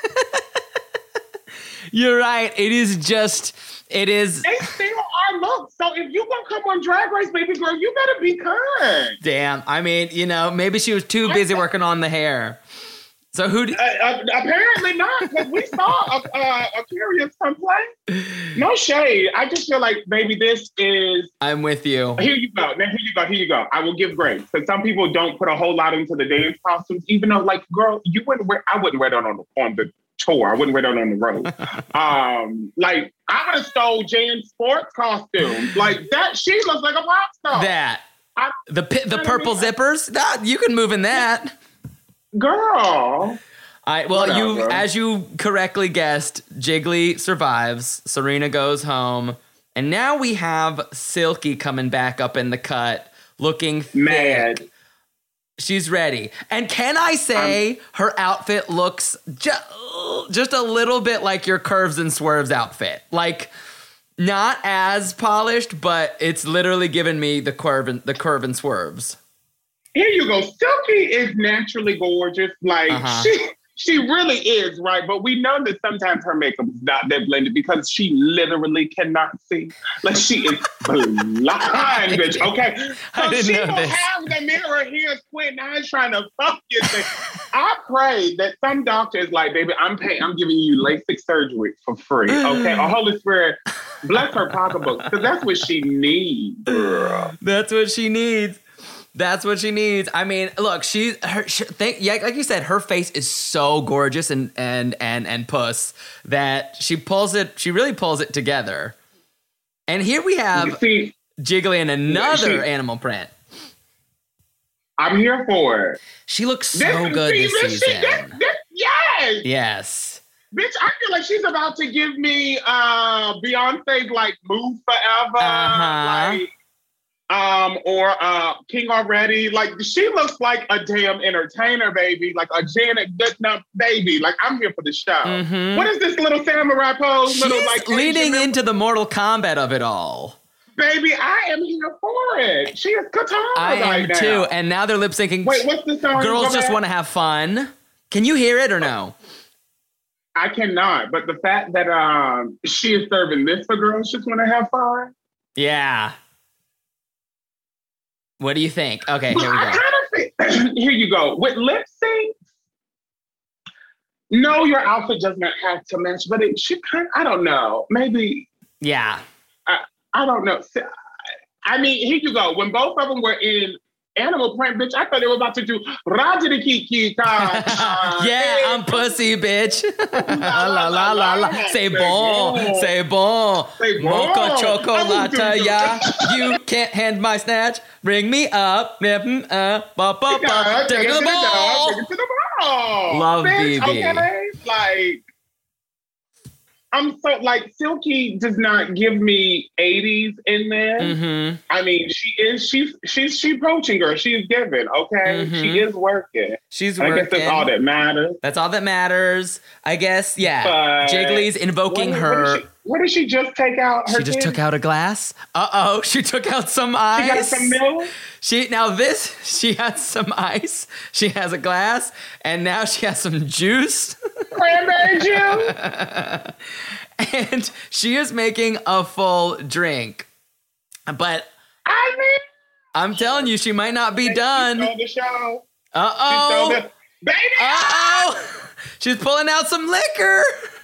Speaker 4: You're right. It is just. It is.
Speaker 5: They still are look. So if you gonna come on Drag Race, baby girl, you better be kind.
Speaker 4: Damn. I mean, you know, maybe she was too busy working on the hair. So who? D-
Speaker 5: Uh, uh, apparently not, because we saw a, a, a curious complaint. No shade. I just feel like, baby, this is.
Speaker 4: I'm with you.
Speaker 5: Here you go. Now here you go. Here you go. I will give grace because some people don't put a whole lot into the dance costumes, even though, like, girl, you wouldn't wear. I wouldn't wear that on the on the tour. I wouldn't wear that on the road. um, like I would have stole Jan's sports costume. Like that. She looks like a pop star.
Speaker 4: That
Speaker 5: I,
Speaker 4: the pi- the purple zippers. That you can move in that.
Speaker 5: girl.
Speaker 4: I well,
Speaker 5: Whatever.
Speaker 4: you as you correctly guessed, Jiggly survives. Serena goes home, and now we have Silky coming back up in the cut, looking thick.
Speaker 5: Mad.
Speaker 4: She's ready. And can I say her outfit looks ju- just a little bit like your Curves and Swerves outfit. Like not as polished, but it's literally given me the curve and the curve and swerves.
Speaker 5: Here you go. Silky is naturally gorgeous. Like
Speaker 4: Uh-huh.
Speaker 5: she she really is, right? But we know that sometimes her makeup is not that blended because she literally cannot see. Like she is blind, bitch. Okay. So
Speaker 4: I didn't
Speaker 5: she
Speaker 4: know
Speaker 5: will
Speaker 4: this.
Speaker 5: have the mirror here squinting eyes trying to focus. I pray that some doctor is like, baby, I'm paying, I'm giving you LASIK surgery for free. Okay. Or Holy Spirit, bless her pocketbook. Because that's what she needs, girl.
Speaker 4: That's what she needs. That's what she needs. I mean, look, she's her. She, think, yeah, like you said, her face is so gorgeous and and and and puss that she pulls it. She really pulls it together. And here we have
Speaker 5: See,
Speaker 4: Jiggly in another
Speaker 5: she-
Speaker 4: animal print.
Speaker 5: I'm here for it.
Speaker 4: She looks so
Speaker 5: This-
Speaker 4: good
Speaker 5: see,
Speaker 4: this
Speaker 5: this
Speaker 4: season.
Speaker 5: shit- this- this- yes.
Speaker 4: Yes.
Speaker 5: Bitch, I feel like she's about to give me uh Beyonce's like Move Forever,
Speaker 4: Uh-huh.
Speaker 5: like um or uh King Already. Like she looks like a damn entertainer, baby, like a Janet Goodnup baby. Like I'm here for the show.
Speaker 4: Mhm.
Speaker 5: What is this little samurai pose?
Speaker 4: She's
Speaker 5: little like
Speaker 4: leaning
Speaker 5: Asian-
Speaker 4: into the Mortal Kombat of it all.
Speaker 5: Baby, I am here for it. She is Katana
Speaker 4: I
Speaker 5: right
Speaker 4: am
Speaker 5: now.
Speaker 4: too. And now they're lip syncing.
Speaker 5: Wait, what's the song?
Speaker 4: Girls
Speaker 5: Go
Speaker 4: just
Speaker 5: back.
Speaker 4: want to have fun. Can you hear it or no?
Speaker 5: I cannot, but the fact that um she is serving this for girls just want to have fun.
Speaker 4: Yeah. What do you think? Okay,
Speaker 5: But
Speaker 4: here we
Speaker 5: I
Speaker 4: go.
Speaker 5: kind of think, here you go. With lip sync, no, your outfit does not have to match, but it should kind I don't know. Maybe,
Speaker 4: Yeah.
Speaker 5: I don't know. I mean, here you go. When both of them were in animal print, bitch, I thought they were about to do Raja the Kiki.
Speaker 4: Yeah, I'm pussy, bitch. la la la la la. Say bon, say bon.
Speaker 5: Say bon.
Speaker 4: Mocha chocolate,
Speaker 5: I will do
Speaker 4: yeah. You can't hand my snatch. Bring me up. Mm, uh, ba, ba, ba. Take it to the ball.
Speaker 5: Take it to the ball.
Speaker 4: Love
Speaker 5: bitch,
Speaker 4: B B.
Speaker 5: Okay? Like, I'm so like Silky does not give me eighties in there.
Speaker 4: Mm-hmm.
Speaker 5: I mean, she is she's she's she approaching her. She's giving, okay?
Speaker 4: Mm-hmm.
Speaker 5: She is working.
Speaker 4: She's
Speaker 5: and
Speaker 4: working.
Speaker 5: I guess that's all that matters.
Speaker 4: That's all that matters. I guess, yeah.
Speaker 5: But
Speaker 4: Jiggly's invoking
Speaker 5: what,
Speaker 4: her.
Speaker 5: What did, she, what did she just take out? Her
Speaker 4: She just
Speaker 5: kid?
Speaker 4: took out a glass. Uh-oh, she took out some ice.
Speaker 5: She got some milk?
Speaker 4: She now this she has some ice. She has a glass, and now she has some juice.
Speaker 5: Cranberry juice.
Speaker 4: And she is making a full drink. But
Speaker 5: I mean,
Speaker 4: I'm telling you, she might not be done.
Speaker 5: She stole the show.
Speaker 4: Uh-oh.
Speaker 5: She stole the, baby.
Speaker 4: Uh-oh. She's pulling out some liquor.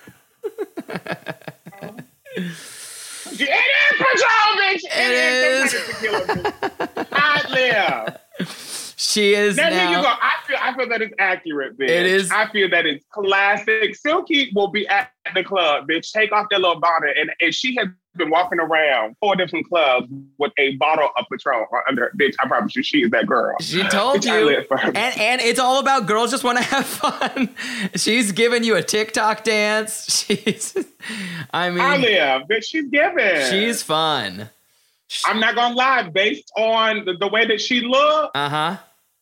Speaker 5: It is Patron, bitch. It,
Speaker 4: It
Speaker 5: is.
Speaker 4: is.
Speaker 5: Some kind of tequila, bitch. I live.
Speaker 4: She is
Speaker 5: Now,
Speaker 4: now.
Speaker 5: here you go. I feel, I feel that it's accurate, bitch.
Speaker 4: It is-
Speaker 5: I feel that it's classic. Silky will be at the club, bitch. Take off that little bonnet. And, and she has been walking around four different clubs with a bottle of Patron under her. Bitch, I promise you, she is that girl.
Speaker 4: She told
Speaker 5: Bitch, I
Speaker 4: you.
Speaker 5: live for her.
Speaker 4: And and it's all about girls just want to have fun. She's giving you a TikTok dance. She's I mean
Speaker 5: I live, bitch. She's giving.
Speaker 4: she's fun.
Speaker 5: I'm not gonna lie, based on the, the way that she looked,
Speaker 4: Uh-huh.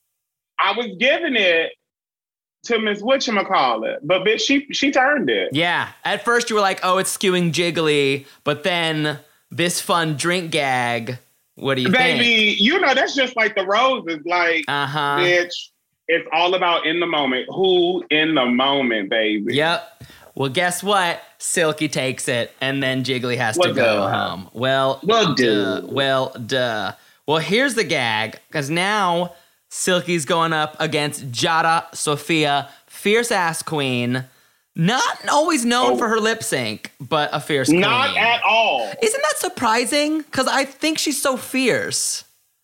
Speaker 5: I was giving it to Miss Whatchamacallit. But bitch, she she turned it.
Speaker 4: Yeah. At first you were like, oh, it's skewing Jiggly, but then this fun drink gag. What do you think?
Speaker 5: Baby, you know, that's just like the roses. Like,
Speaker 4: Uh-huh.
Speaker 5: bitch, it's all about in the moment. Who in the moment, baby?
Speaker 4: Yep. Well, guess what? Silky takes it, and then Jiggly has to
Speaker 5: Well,
Speaker 4: go
Speaker 5: duh.
Speaker 4: home. Well,
Speaker 5: Well,
Speaker 4: duh.
Speaker 5: duh.
Speaker 4: Well, duh. Well, here's the gag, because now Silky's going up against Jada Sophia, fierce ass queen. Not always known
Speaker 5: Oh.
Speaker 4: for her lip sync, but a fierce queen.
Speaker 5: Not at all.
Speaker 4: Isn't that surprising? Because I think she's so fierce.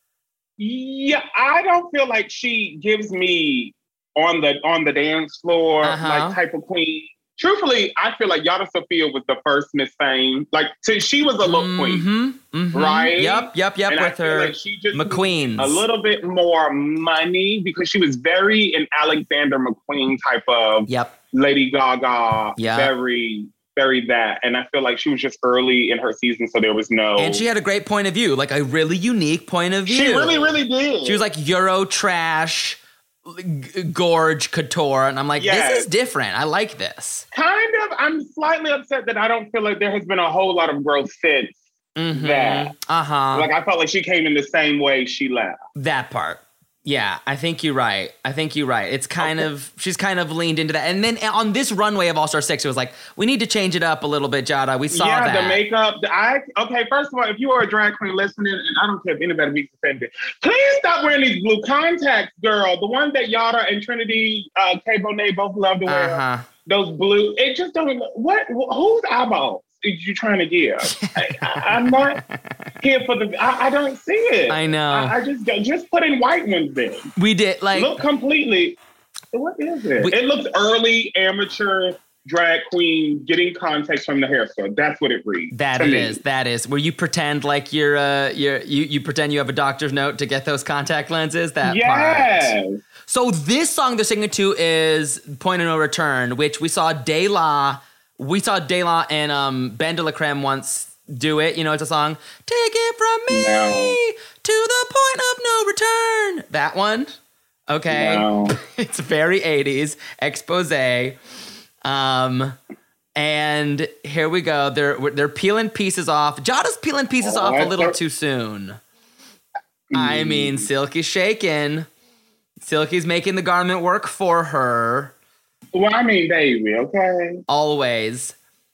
Speaker 5: Yeah, I don't feel like she gives me on the on the dance floor
Speaker 4: Uh-huh.
Speaker 5: like type of queen. Truthfully, I feel like Yada Sophia was the first Miss Fame. Like, so she was a look queen,
Speaker 4: Mm-hmm, mm-hmm.
Speaker 5: right?
Speaker 4: Yep, yep, yep.
Speaker 5: And I
Speaker 4: with
Speaker 5: feel
Speaker 4: her
Speaker 5: like she just
Speaker 4: McQueens.
Speaker 5: a little bit more money because she was very an Alexander McQueen type of
Speaker 4: Yep.
Speaker 5: Lady Gaga.
Speaker 4: Yeah.
Speaker 5: Very, very that. And I feel like she was just early in her season, so there was no.
Speaker 4: And she had a great point of view, like a really unique point of view.
Speaker 5: She really, really did.
Speaker 4: She was like Euro trash, g- gorge couture, and I'm like,
Speaker 5: Yes.
Speaker 4: this is different. I like this.
Speaker 5: Kind of. I'm slightly upset that I don't feel like there has been a whole lot of growth since
Speaker 4: Mm-hmm.
Speaker 5: that.
Speaker 4: Uh huh.
Speaker 5: Like, I felt like she came in the same way she left.
Speaker 4: That part. Yeah, I think you're right. I think you're right. It's kind of, she's kind of leaned into that. And then on this runway of All Star six, it was like, we need to change it up a little bit, Jada. We saw
Speaker 5: yeah,
Speaker 4: that.
Speaker 5: the makeup. The, I okay. First of all, if you are a drag queen listening, and I don't care if anybody be offended, please stop wearing these blue contacts, girl. The one that Yada and Trinity uh, K. Bonet both love to wear.
Speaker 4: Uh-huh.
Speaker 5: Those blue. It just don't. What? Whose eyeballs is you trying to give? I, I, I'm not here for the. I, I don't see it.
Speaker 4: I know.
Speaker 5: I, I just don't. Just put in white ones then.
Speaker 4: We did, like,
Speaker 5: Look completely. What is it?
Speaker 4: We-
Speaker 5: it looks early amateur drag queen getting context from the hair store. That's what it reads.
Speaker 4: that
Speaker 5: to
Speaker 4: it
Speaker 5: me.
Speaker 4: is. That is. Where you pretend like you're, uh, you're, you, you pretend you have a doctor's note to get those contact lenses. That part.
Speaker 5: Yes.
Speaker 4: So this song they're singing to is Point of No Return, which we saw De La, we saw De La and um, Ben de la Creme once do it. You know, it's a song, Take It From Me
Speaker 5: No.
Speaker 4: to the Point of No Return. That one. Okay.
Speaker 5: No.
Speaker 4: It's very eighties, expose. Um, and here we go. They're they're peeling pieces off. Jada's peeling pieces
Speaker 5: Oh,
Speaker 4: off a
Speaker 5: I
Speaker 4: little
Speaker 5: thought-
Speaker 4: too soon. I mean, Silky's shaking. Silky's making the garment work for her.
Speaker 5: Well, I mean, baby, okay.
Speaker 4: Always.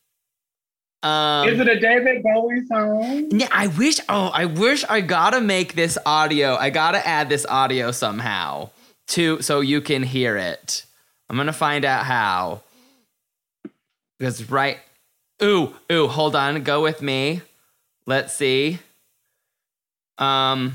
Speaker 4: Um,
Speaker 5: Is it a David Bowie song?
Speaker 4: yeah, I wish. Oh, I wish I gotta make this audio. I gotta add this audio somehow to so you can hear it. I'm gonna find out how. Because right. Ooh, ooh. Hold on. Go with me. Let's see. Um.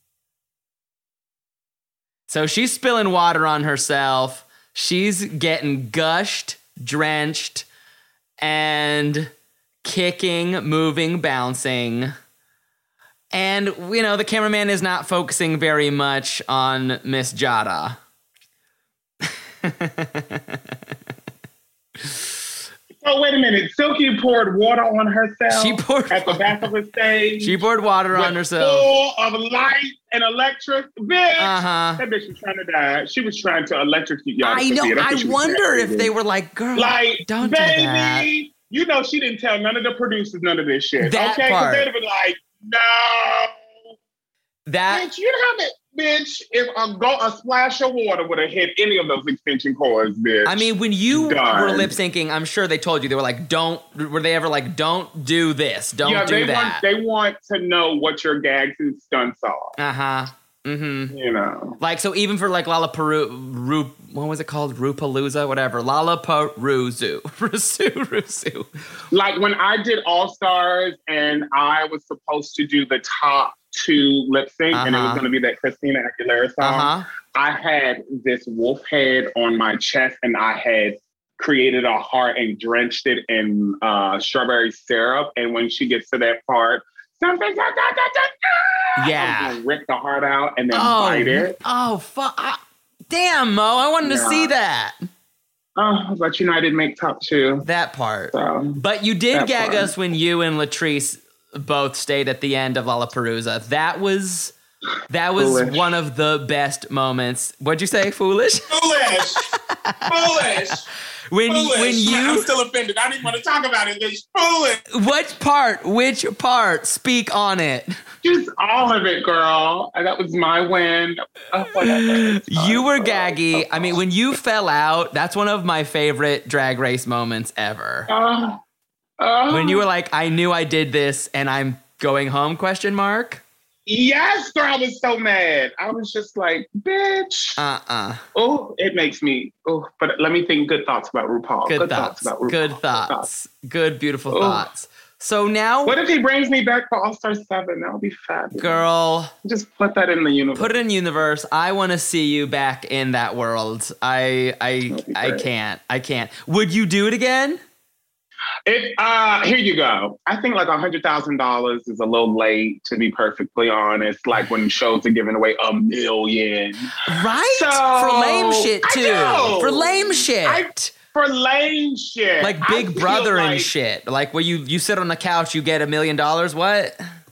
Speaker 4: So she's spilling water on herself. She's getting gushed, drenched, and kicking, moving, bouncing. And, you know, the cameraman is not focusing very much on Miss Jada.
Speaker 5: So Oh, wait a minute. Silky poured water on herself
Speaker 4: She poured
Speaker 5: at the back of the stage.
Speaker 4: She poured water on herself.
Speaker 5: Full of light and electric. Bitch.
Speaker 4: Uh-huh.
Speaker 5: That bitch was trying to die. She was trying to electrocute y'all.
Speaker 4: I know. I wonder if they were like, girl,
Speaker 5: like,
Speaker 4: don't
Speaker 5: baby,
Speaker 4: do that.
Speaker 5: You know she didn't tell none of the producers none of this shit.
Speaker 4: That
Speaker 5: okay?
Speaker 4: part.
Speaker 5: Because they'd have been like, no.
Speaker 4: That
Speaker 5: Bitch, you haven't, bitch, if a, go, a splash of water would have hit any of those extension cords, bitch.
Speaker 4: I mean, when you
Speaker 5: Done.
Speaker 4: were lip syncing, I'm sure they told you, they were like, don't, were they ever like, don't do this, don't
Speaker 5: yeah,
Speaker 4: do
Speaker 5: they
Speaker 4: that.
Speaker 5: Want, they want to know what your gags and stunts are.
Speaker 4: Uh-huh. Mm-hmm.
Speaker 5: You know.
Speaker 4: Like, so even for like Lollapalooza, Ru, what was it called? Rupalooza, whatever. Lollapalooza. Rusu, Rusu.
Speaker 5: Like when I did All Stars and I was supposed to do the top two lip sync
Speaker 4: uh-huh.
Speaker 5: and it was going to be that Christina Aguilera song,
Speaker 4: uh-huh.
Speaker 5: I had this wolf head on my chest and I had created a heart and drenched it in uh, strawberry syrup. And when she gets to that part, something, da, da, da, da,
Speaker 4: yeah,
Speaker 5: I was gonna rip the heart out and then
Speaker 4: oh,
Speaker 5: bite it.
Speaker 4: Oh, fuck. Damn, Mo, I wanted
Speaker 5: yeah.
Speaker 4: to see that.
Speaker 5: Oh, but you know, I didn't make top two.
Speaker 4: That part.
Speaker 5: So,
Speaker 4: but you did gag
Speaker 5: part.
Speaker 4: us when you and Latrice both stayed at the end of Lollapalooza. That was that was
Speaker 5: Foolish.
Speaker 4: one of the best moments. What'd you say? Foolish?
Speaker 5: Foolish. Foolish.
Speaker 4: When
Speaker 5: foolish.
Speaker 4: when you
Speaker 5: I'm still offended. I don't even want to talk about it. It's foolish.
Speaker 4: Which part? Which part? Speak on it.
Speaker 5: Just all of it, girl. That was my win. Oh, whatever.
Speaker 4: You were gaggy. I mean, when you fell out, that's one of my favorite Drag Race moments ever.
Speaker 5: Uh, uh,
Speaker 4: When you were like, I knew I did this and I'm going home, question mark?
Speaker 5: Yes, girl, I was so mad. I was just like, bitch.
Speaker 4: Uh-uh.
Speaker 5: Oh, it makes me, oh, but let me think good thoughts about RuPaul.
Speaker 4: Good,
Speaker 5: Good,
Speaker 4: thoughts.
Speaker 5: about RuPaul.
Speaker 4: Good thoughts. Good, beautiful
Speaker 5: Oh.
Speaker 4: thoughts. So now,
Speaker 5: What if he brings me back for All-Star seven? That would be fabulous.
Speaker 4: girl,
Speaker 5: Just put that in the universe.
Speaker 4: put it in universe. I want to see you back in that world. I I
Speaker 5: That'd be
Speaker 4: I
Speaker 5: great.
Speaker 4: can't. I can't. Would you do it again?
Speaker 5: It, uh, here you go. I think like one hundred thousand dollars is a little late, to be perfectly honest. Like when shows are giving away a million.
Speaker 4: Right?
Speaker 5: So,
Speaker 4: For lame shit,
Speaker 5: I
Speaker 4: too.
Speaker 5: know.
Speaker 4: For lame shit.
Speaker 5: I- For lame shit.
Speaker 4: like
Speaker 5: I
Speaker 4: Big
Speaker 5: feel
Speaker 4: Brother and
Speaker 5: like
Speaker 4: shit. Like where you, you sit on the couch, you get a million dollars. What?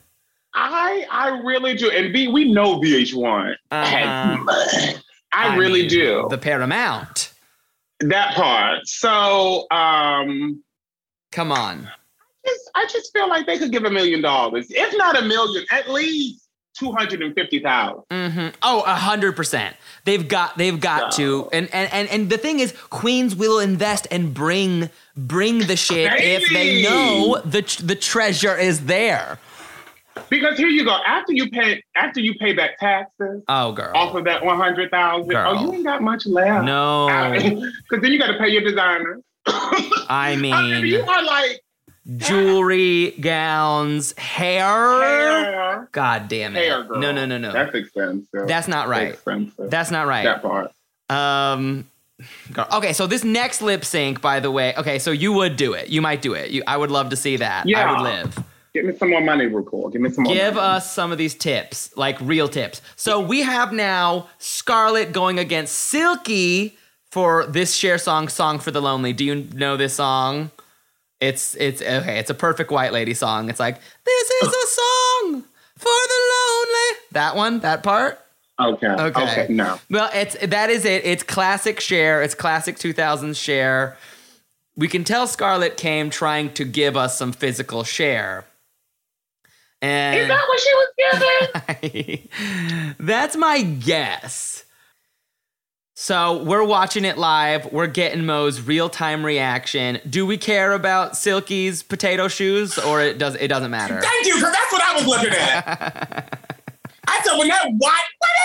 Speaker 5: I I really do. And B, we know V H one
Speaker 4: Uh-huh.
Speaker 5: has money. I,
Speaker 4: I
Speaker 5: really
Speaker 4: mean,
Speaker 5: do.
Speaker 4: The Paramount.
Speaker 5: That part. So um
Speaker 4: Come on.
Speaker 5: just, I just feel like they could give a million dollars. If not a million, at least two hundred and fifty thousand.
Speaker 4: Mm-hmm. Oh, a hundred percent. They've got, they've got to, and, and and and the thing is, Queens will invest and bring bring the shit if they
Speaker 5: Baby!
Speaker 4: know the the treasure is there.
Speaker 5: Because here you go. After you pay after you pay back taxes
Speaker 4: Oh, girl.
Speaker 5: off of that one hundred thousand,
Speaker 4: Girl.
Speaker 5: oh, you ain't got much left.
Speaker 4: No.
Speaker 5: Because then you got to pay your designers.
Speaker 4: I
Speaker 5: I mean,
Speaker 4: mean,
Speaker 5: you are like
Speaker 4: jewelry, gowns, hair.
Speaker 5: hair.
Speaker 4: God damn it.
Speaker 5: Hair, girl.
Speaker 4: No, no, no, no.
Speaker 5: That's expensive.
Speaker 4: That's not right.
Speaker 5: That's expensive.
Speaker 4: That's not right.
Speaker 5: that part.
Speaker 4: Um, girl. Okay, so this next lip sync, by the way. Okay, so you would do it. You might do it. You, I would love to see that.
Speaker 5: Yeah.
Speaker 4: I would live.
Speaker 5: Give me some more money, RuPaul. Give me some more
Speaker 4: Give
Speaker 5: money.
Speaker 4: us some of these tips, like real tips. So we have now Scarlett going against Silky for this Cher song, "Song for the Lonely." Do you know this song? It's it's okay. It's a perfect white lady song. It's like, this is a song for the lonely. That one, that part.
Speaker 5: Okay.
Speaker 4: Okay.
Speaker 5: Okay. No.
Speaker 4: Well, it's that is it. It's classic Cher. It's classic two thousands Cher. We can tell Scarlett came trying to give us some physical Cher. And
Speaker 5: Is that what she was giving?
Speaker 4: that's my guess. So we're watching it live. We're getting Mo's real-time reaction. Do we care about Silky's potato shoes, or it does it doesn't matter?
Speaker 5: Thank you, because that's what I was looking at. I said, when that white,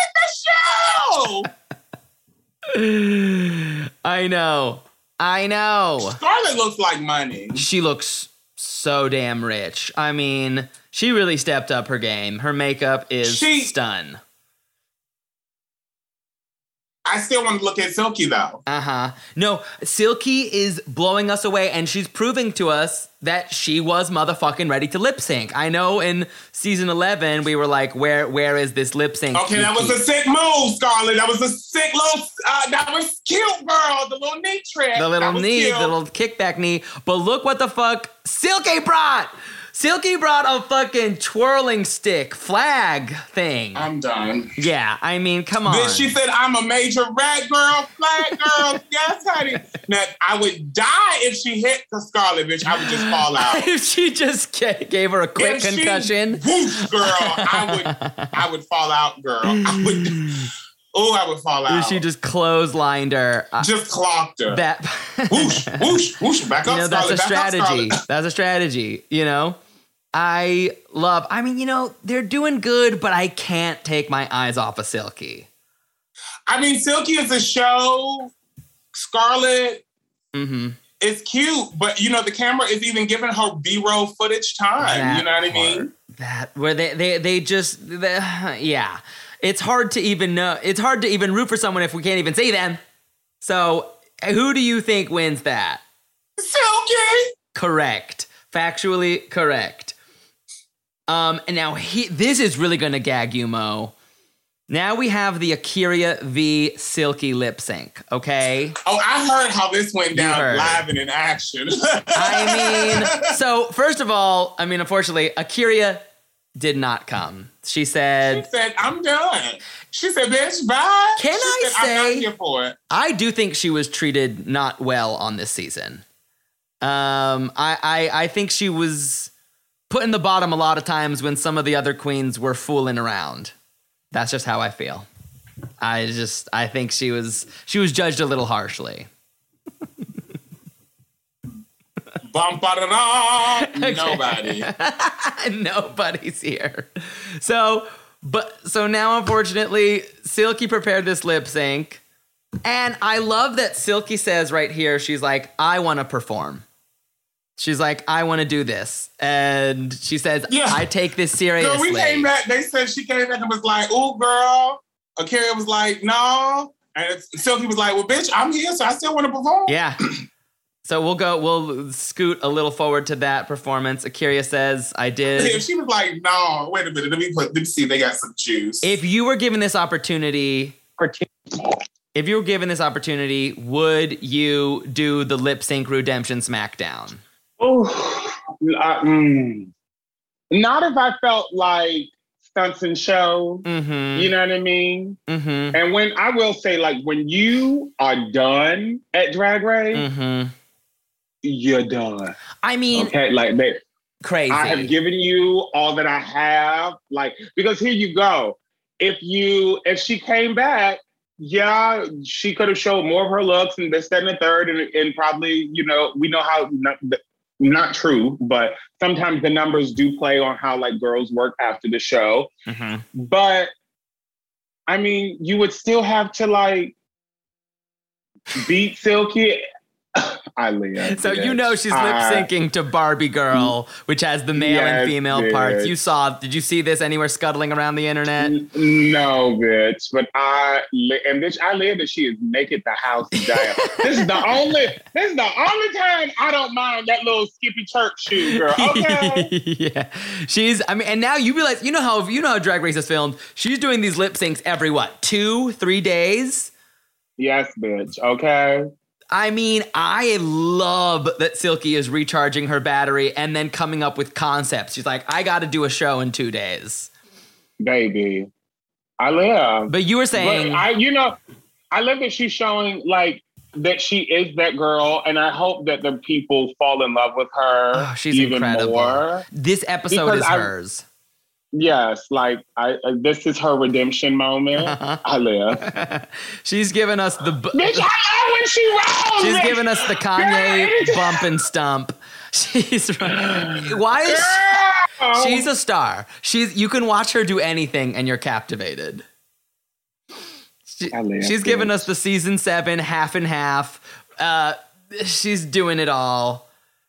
Speaker 5: what is the show?
Speaker 4: I know. I know.
Speaker 5: Scarlett looks like money.
Speaker 4: She looks so damn rich. I mean, she really stepped up her game. Her makeup is
Speaker 5: She-
Speaker 4: stun.
Speaker 5: I still want to look at Silky though.
Speaker 4: Uh-huh. No, Silky is blowing us away, and she's proving to us that she was motherfucking ready to lip sync. I know in season eleven we were like, where where is this lip sync?
Speaker 5: Okay, that was a sick move, Scarlett. That was a sick little, uh, that was cute, girl. The little knee trick.
Speaker 4: The little knee,
Speaker 5: cute.
Speaker 4: the little kickback knee. But look what the fuck Silky brought. Silky brought a fucking twirling stick flag thing.
Speaker 5: I'm done.
Speaker 4: Yeah, I mean, come on.
Speaker 5: Then she said, I'm a major rat girl, flag girl. Yes, honey. Now, I would die if she hit the Scarlett, bitch. I would just fall out.
Speaker 4: If she just ga- gave her a quick
Speaker 5: If she
Speaker 4: concussion.
Speaker 5: whoosh, girl, I would, I would fall out, girl. I would, oh, I would fall out.
Speaker 4: If she just clotheslined her. uh,
Speaker 5: just clocked her.
Speaker 4: That,
Speaker 5: whoosh, whoosh, whoosh. Back up,
Speaker 4: you know, that's
Speaker 5: Scarlett.
Speaker 4: a
Speaker 5: Back
Speaker 4: strategy.
Speaker 5: up, Scarlett.
Speaker 4: That's a strategy, you know? I love, I mean, you know, they're doing good, but I can't take my eyes off of Silky.
Speaker 5: I mean, Silky is a show. Scarlett
Speaker 4: Mm-hmm.
Speaker 5: is cute, but, you know, the camera is even giving her B-roll footage time.
Speaker 4: That
Speaker 5: you know what I mean?
Speaker 4: part, That, where they, they, they just, they, yeah. It's hard to even know, it's hard to even root for someone if we can't even see them. So, who do you think wins that?
Speaker 5: Silky!
Speaker 4: Correct. Factually correct. Um, and now he, this is really going to gag you, Mo. Now we have the Akira v Silky lip sync, okay?
Speaker 5: Oh, I heard how this went down
Speaker 4: heard.
Speaker 5: live and in action.
Speaker 4: I mean, so first of all, I mean, unfortunately, Akira did not come. She
Speaker 5: She
Speaker 4: said,
Speaker 5: said, I'm done. She said, bitch, bye.
Speaker 4: Can
Speaker 5: she
Speaker 4: I
Speaker 5: said, I'm not
Speaker 4: say-
Speaker 5: here for it.
Speaker 4: I do think she was treated not well on this season. Um, I, I, I think she was put in the bottom a lot of times when some of the other queens were fooling around. That's just how I feel. I just, I think she was, she was judged a little harshly.
Speaker 5: Bum, ba, da, da. Nobody.
Speaker 4: Nobody's here. So, but, so now unfortunately, Silky prepared this lip sync. And I love that Silky says right here, she's like, I want to perform. She's like, I want to do this. And she says,
Speaker 5: Yeah.
Speaker 4: I take this seriously.
Speaker 5: Girl, we came back. They said she came back and was like, ooh, girl. Akira was like, no. And Silky was like, well, bitch, I'm here, so I still want to perform.
Speaker 4: Yeah. So we'll go, we'll scoot a little forward to that performance. Akira says, I
Speaker 5: Yeah,
Speaker 4: did.
Speaker 5: she was like, no, wait a minute. Let me put, let me see. They got some juice.
Speaker 4: If you were given this opportunity, if you were given this opportunity, would you do the lip sync redemption SmackDown?
Speaker 5: Oh, uh, mm. Not if I felt like stunts and show.
Speaker 4: Mm-hmm.
Speaker 5: You know what I mean?
Speaker 4: Mm-hmm.
Speaker 5: And when I will say, like, when you are done at Drag Race,
Speaker 4: Mm-hmm.
Speaker 5: you're done.
Speaker 4: I mean,
Speaker 5: Okay, like they,
Speaker 4: crazy.
Speaker 5: I have given you all that I have. Like, because here you go. If you, if she came back, yeah, she could have showed more of her looks and this, that, and the third, and, and probably, you know, we know how. Not, Not true, but sometimes the numbers do play on how like girls work after the show.
Speaker 4: Mm-hmm.
Speaker 5: But I mean, you would still have to like beat Silky. I live.
Speaker 4: So you know she's lip
Speaker 5: Uh,
Speaker 4: syncing to Barbie Girl, which has the male
Speaker 5: Yes,
Speaker 4: and female parts.
Speaker 5: bitch.
Speaker 4: You saw, did you see this anywhere scuttling around the internet?
Speaker 5: N- No, bitch. But I li- and bitch, I live that she is naked the house down. This is the only. This is the only time I don't mind that little Skippy Church shoe, girl. Okay.
Speaker 4: Yeah. She's, I mean, and now you realize, you know how, you know how Drag Race is filmed. She's doing these lip syncs every what, two, three days?
Speaker 5: Yes, bitch. Okay.
Speaker 4: I mean, I love that Silky is recharging her battery and then coming up with concepts. She's like, I got to do a show in two days.
Speaker 5: Baby, I live.
Speaker 4: But you were saying,
Speaker 5: But I, you know, I love that she's showing like that she is that girl, and I hope that the people fall in love with her
Speaker 4: oh, she's
Speaker 5: even
Speaker 4: incredible.
Speaker 5: more.
Speaker 4: This episode
Speaker 5: Because
Speaker 4: is
Speaker 5: I-
Speaker 4: hers.
Speaker 5: Yes, like I, uh, this is her redemption moment. I live.
Speaker 4: She's given us the, bu-
Speaker 5: Bitch, I love when she rolls.
Speaker 4: she's
Speaker 5: bitch.
Speaker 4: given us the Kanye
Speaker 5: Girl,
Speaker 4: bump and stump. She's, why is
Speaker 5: girl.
Speaker 4: she's a star. She's, you can watch her do anything and you're captivated. She-
Speaker 5: I live,
Speaker 4: she's given
Speaker 5: bitch.
Speaker 4: us the season seven half and half. Uh, she's doing it all.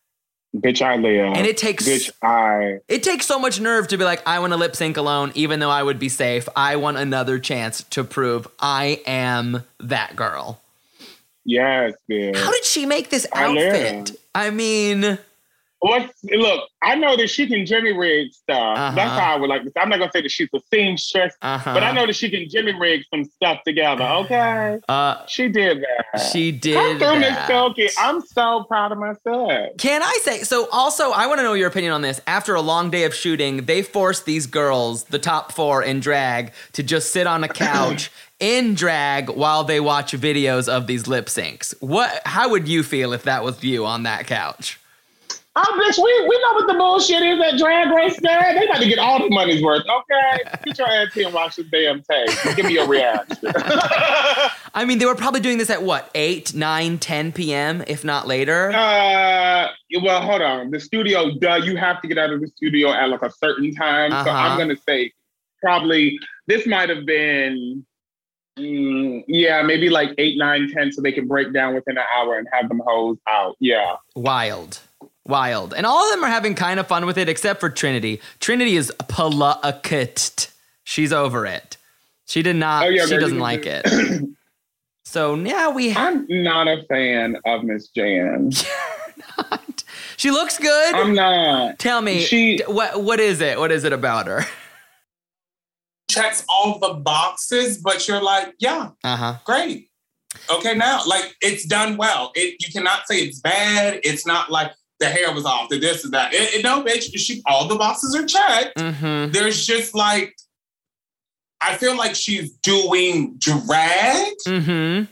Speaker 5: Bitch, I live.
Speaker 4: And it takes
Speaker 5: Bitch, I.
Speaker 4: It takes so much nerve to be like, I want to lip sync alone, even though I would be safe. I want another chance to prove I am that girl.
Speaker 5: Yes, bitch.
Speaker 4: How did she make this
Speaker 5: I
Speaker 4: outfit?
Speaker 5: live.
Speaker 4: I mean,
Speaker 5: What's, look, I know that she can Jimmy rig stuff.
Speaker 4: Uh-huh.
Speaker 5: That's how I would like to say. I'm not going to say that she's a seamstress,
Speaker 4: uh-huh.
Speaker 5: but I know that she can Jimmy rig some stuff together, okay?
Speaker 4: Uh,
Speaker 5: she did that.
Speaker 4: She did
Speaker 5: Come through, Miss
Speaker 4: that.
Speaker 5: Silky. I'm so proud of myself.
Speaker 4: Can I say, so also, I want to know your opinion on this. After a long day of shooting, they forced these girls, the top four in drag, to just sit on a couch in drag while they watch videos of these lip syncs. What? How would you feel if that was you on that couch?
Speaker 5: Oh, bitch, we, we know what the bullshit is at Drag Race, man. They got to get all the money's worth, okay? Get your ass here and watch this damn tape. Give me your reaction.
Speaker 4: I mean, they were probably doing this at what, eight, nine, ten p.m., if not later?
Speaker 5: Uh, well, hold on. The studio, duh, you have to get out of the studio at like a certain time.
Speaker 4: Uh-huh.
Speaker 5: So I'm going to say probably, this might have been, mm, yeah, maybe like eight, nine, ten, so they can break down within an hour and have them hoes out. Yeah.
Speaker 4: Wild. Wild. And all of them are having kind of fun with it, except for Trinity. Trinity is palakit. She's over it. She did not,
Speaker 5: Oh, yeah,
Speaker 4: she
Speaker 5: girl,
Speaker 4: doesn't
Speaker 5: you
Speaker 4: like
Speaker 5: can
Speaker 4: it. So now we have...
Speaker 5: I'm not a fan of Miss Jan.
Speaker 4: not. She looks good.
Speaker 5: I'm not.
Speaker 4: Tell me,
Speaker 5: She-
Speaker 4: d- what what is it? What is it about her?
Speaker 8: Checks all the boxes, but you're like, yeah,
Speaker 4: Uh-huh.
Speaker 8: great. Okay, now, like, it's done well. It you cannot say it's bad. It's not like the hair was off, the this and that. It, it, no, bitch, she, all the boxes are checked.
Speaker 4: Mm-hmm.
Speaker 8: There's just like, I feel like she's doing drag.
Speaker 4: Mm-hmm.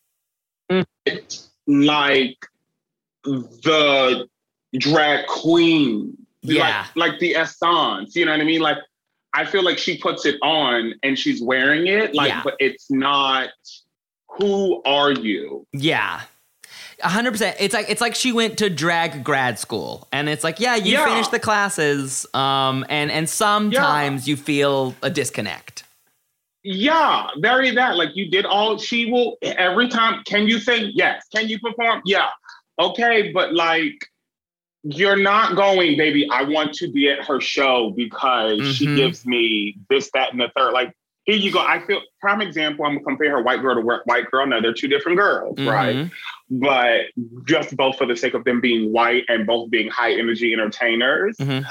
Speaker 5: Like the drag queen.
Speaker 4: Yeah.
Speaker 5: Like, like the essence, you know what I mean? Like, I feel like she puts it on and she's wearing it, like,
Speaker 4: Yeah.
Speaker 5: but it's not, who are you?
Speaker 4: Yeah. A hundred percent. It's like it's like she went to drag grad school, and it's like, yeah, you
Speaker 5: Yeah.
Speaker 4: finished the classes, um, and and sometimes you feel a disconnect.
Speaker 5: Yeah, very that. Like, you did all, she will, every time, can you sing? Yes. Can you perform? Yeah. Okay, but like, you're not going, baby, I want to be at her show because she
Speaker 4: Mhm.
Speaker 5: gives me this, that, and the third. Like, here you go. I feel, prime example, I'm going to compare her white girl to wh- white girl. Now, they're two different girls,
Speaker 4: Mhm.
Speaker 5: right? But just both for the sake of them being white and both being high energy entertainers.
Speaker 4: Mhm.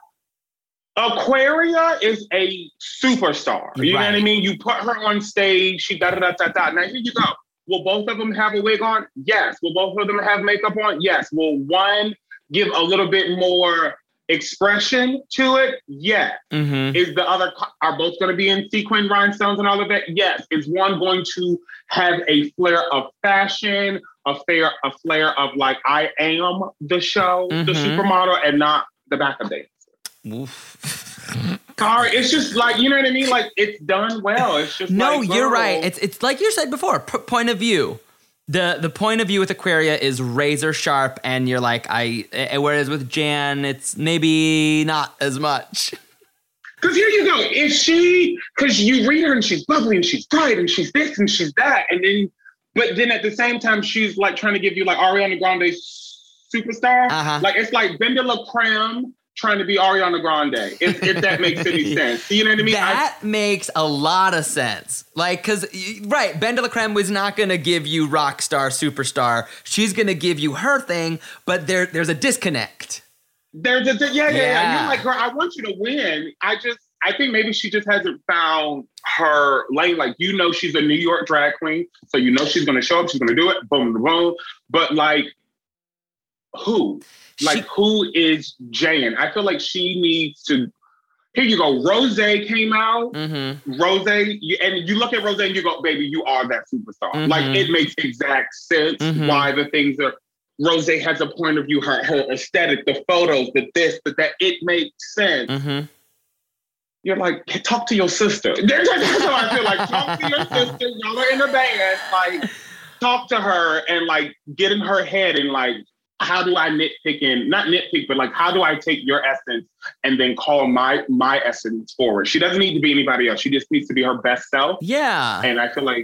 Speaker 5: Aquaria is a superstar. You know what I
Speaker 4: Right.
Speaker 5: mean? You put her on stage, she da da da da da. Now, here you go. Will both of them have a wig on? Yes. Will both of them have makeup on? Yes. Will one give a little bit more expression to it? Yes.
Speaker 4: Mm-hmm.
Speaker 5: Is the other, are both going to be in sequin rhinestones and all of that? Yes. Is one going to have a flair of fashion, a flair, a flair of like, I am the show, the
Speaker 4: Mhm.
Speaker 5: supermodel, and not the backup dancer?
Speaker 4: Oof.
Speaker 5: Sorry, it's just like, you know what I mean? Like, it's done well. It's just
Speaker 4: No,
Speaker 5: like,
Speaker 4: you're
Speaker 5: girl.
Speaker 4: right. It's it's like you said before. P- point of view. The the point of view with Aquaria is razor sharp, and you're like, I. eh, Whereas with Jan, it's maybe not as much.
Speaker 5: Because here you go. If she, because you read her and she's bubbly and she's bright and she's this and she's that. And then, but then at the same time, she's like trying to give you like Ariana Grande superstar.
Speaker 4: Uh-huh.
Speaker 5: Like, it's like Benda La Creme trying to be Ariana Grande, if, if that makes any sense. You know what I mean?
Speaker 4: That makes a lot of sense. Like, because, right, Ben de la Creme was not going to give you rock star, superstar. She's going to give you her thing, but there, there's a disconnect.
Speaker 5: There's a, yeah, yeah, yeah,
Speaker 4: Yeah.
Speaker 5: You're like, girl, I want you to win. I just, I think maybe she just hasn't found her lane. Like, you know, she's a New York drag queen, so you know she's going to show up, she's going to do it, boom, boom, boom. But like, who? Like,
Speaker 4: She-
Speaker 5: who is Jan? I feel like she needs to. Here you go. Rose came out.
Speaker 4: Mm-hmm.
Speaker 5: Rose, you, and you look at Rose and you go, baby, you are that superstar.
Speaker 4: Mhm.
Speaker 5: Like, it makes exact sense
Speaker 4: Mhm.
Speaker 5: why the things are. Rose has a point of view, her, her aesthetic, the photos, the this, the that. It makes sense.
Speaker 4: Mm-hmm.
Speaker 5: You're like, hey, talk to your sister. That's how I feel. Like, talk to your sister. Y'all are in a band. Like, talk to her and like get in her head and like, how do I nitpick in, not nitpick, but like, how do I take your essence and then call my my essence forward? She doesn't need to be anybody else. She just needs to be her best self.
Speaker 4: Yeah.
Speaker 5: And I feel like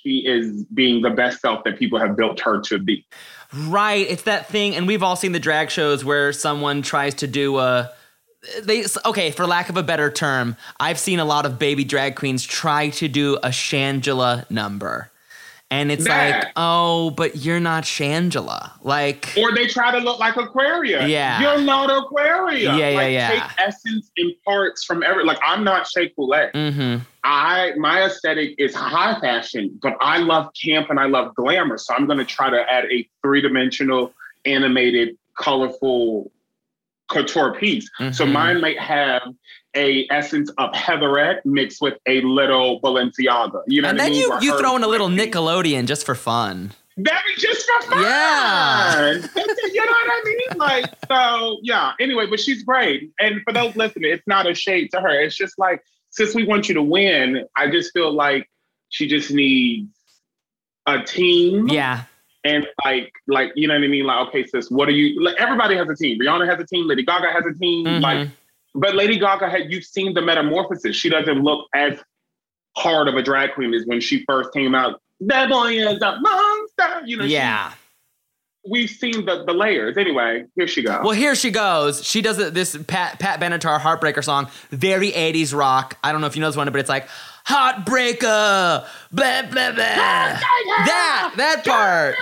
Speaker 5: she is being the best self that people have built her to be.
Speaker 4: Right. It's that thing. And we've all seen the drag shows where someone tries to do a, they, okay, for lack of a better term, I've seen a lot of baby drag queens try to do a Shangela number. And it's
Speaker 5: That.
Speaker 4: like, oh, but you're not Shangela. Like,
Speaker 5: Or they try to look like Aquaria.
Speaker 4: Yeah.
Speaker 5: You're not Aquaria.
Speaker 4: Yeah, yeah,
Speaker 5: like,
Speaker 4: yeah.
Speaker 5: Take essence and parts from every, like, I'm not Shea Coulee.
Speaker 4: mm-hmm.
Speaker 5: I, my aesthetic is high fashion, but I love camp and I love glamour. So I'm going to try to add a three-dimensional, animated, colorful couture piece.
Speaker 4: Mm-hmm.
Speaker 5: So mine might have a essence of Heatherette mixed with a little Balenciaga. You know
Speaker 4: And
Speaker 5: what I
Speaker 4: then
Speaker 5: mean?
Speaker 4: you,
Speaker 5: Where
Speaker 4: you
Speaker 5: her-
Speaker 4: throw in a little Nickelodeon just for fun.
Speaker 5: That was just for fun.
Speaker 4: Yeah.
Speaker 5: You know what I mean? Like, so, yeah. Anyway, but she's great. And for those listening, it's not a shade to her. It's just like, since we want you to win, I just feel like she just needs a team.
Speaker 4: Yeah.
Speaker 5: And like, like, you know what I mean? Like, okay, sis, what are you, like, everybody has a team. Rihanna has a team. Lady Gaga has a team.
Speaker 4: Mhm.
Speaker 5: Like, but Lady Gaga had, you've seen the metamorphosis. She doesn't look as hard of a drag queen as when she first came out. That boy is a monster. You know,
Speaker 4: Yeah.
Speaker 5: she, we've seen the, the layers. Anyway, here she goes.
Speaker 4: Well, here she goes. She does it, this Pat Pat Benatar Heartbreaker song, very eighties rock. I don't know if you know this one, but it's like Heartbreaker, blah blah blah. That that part.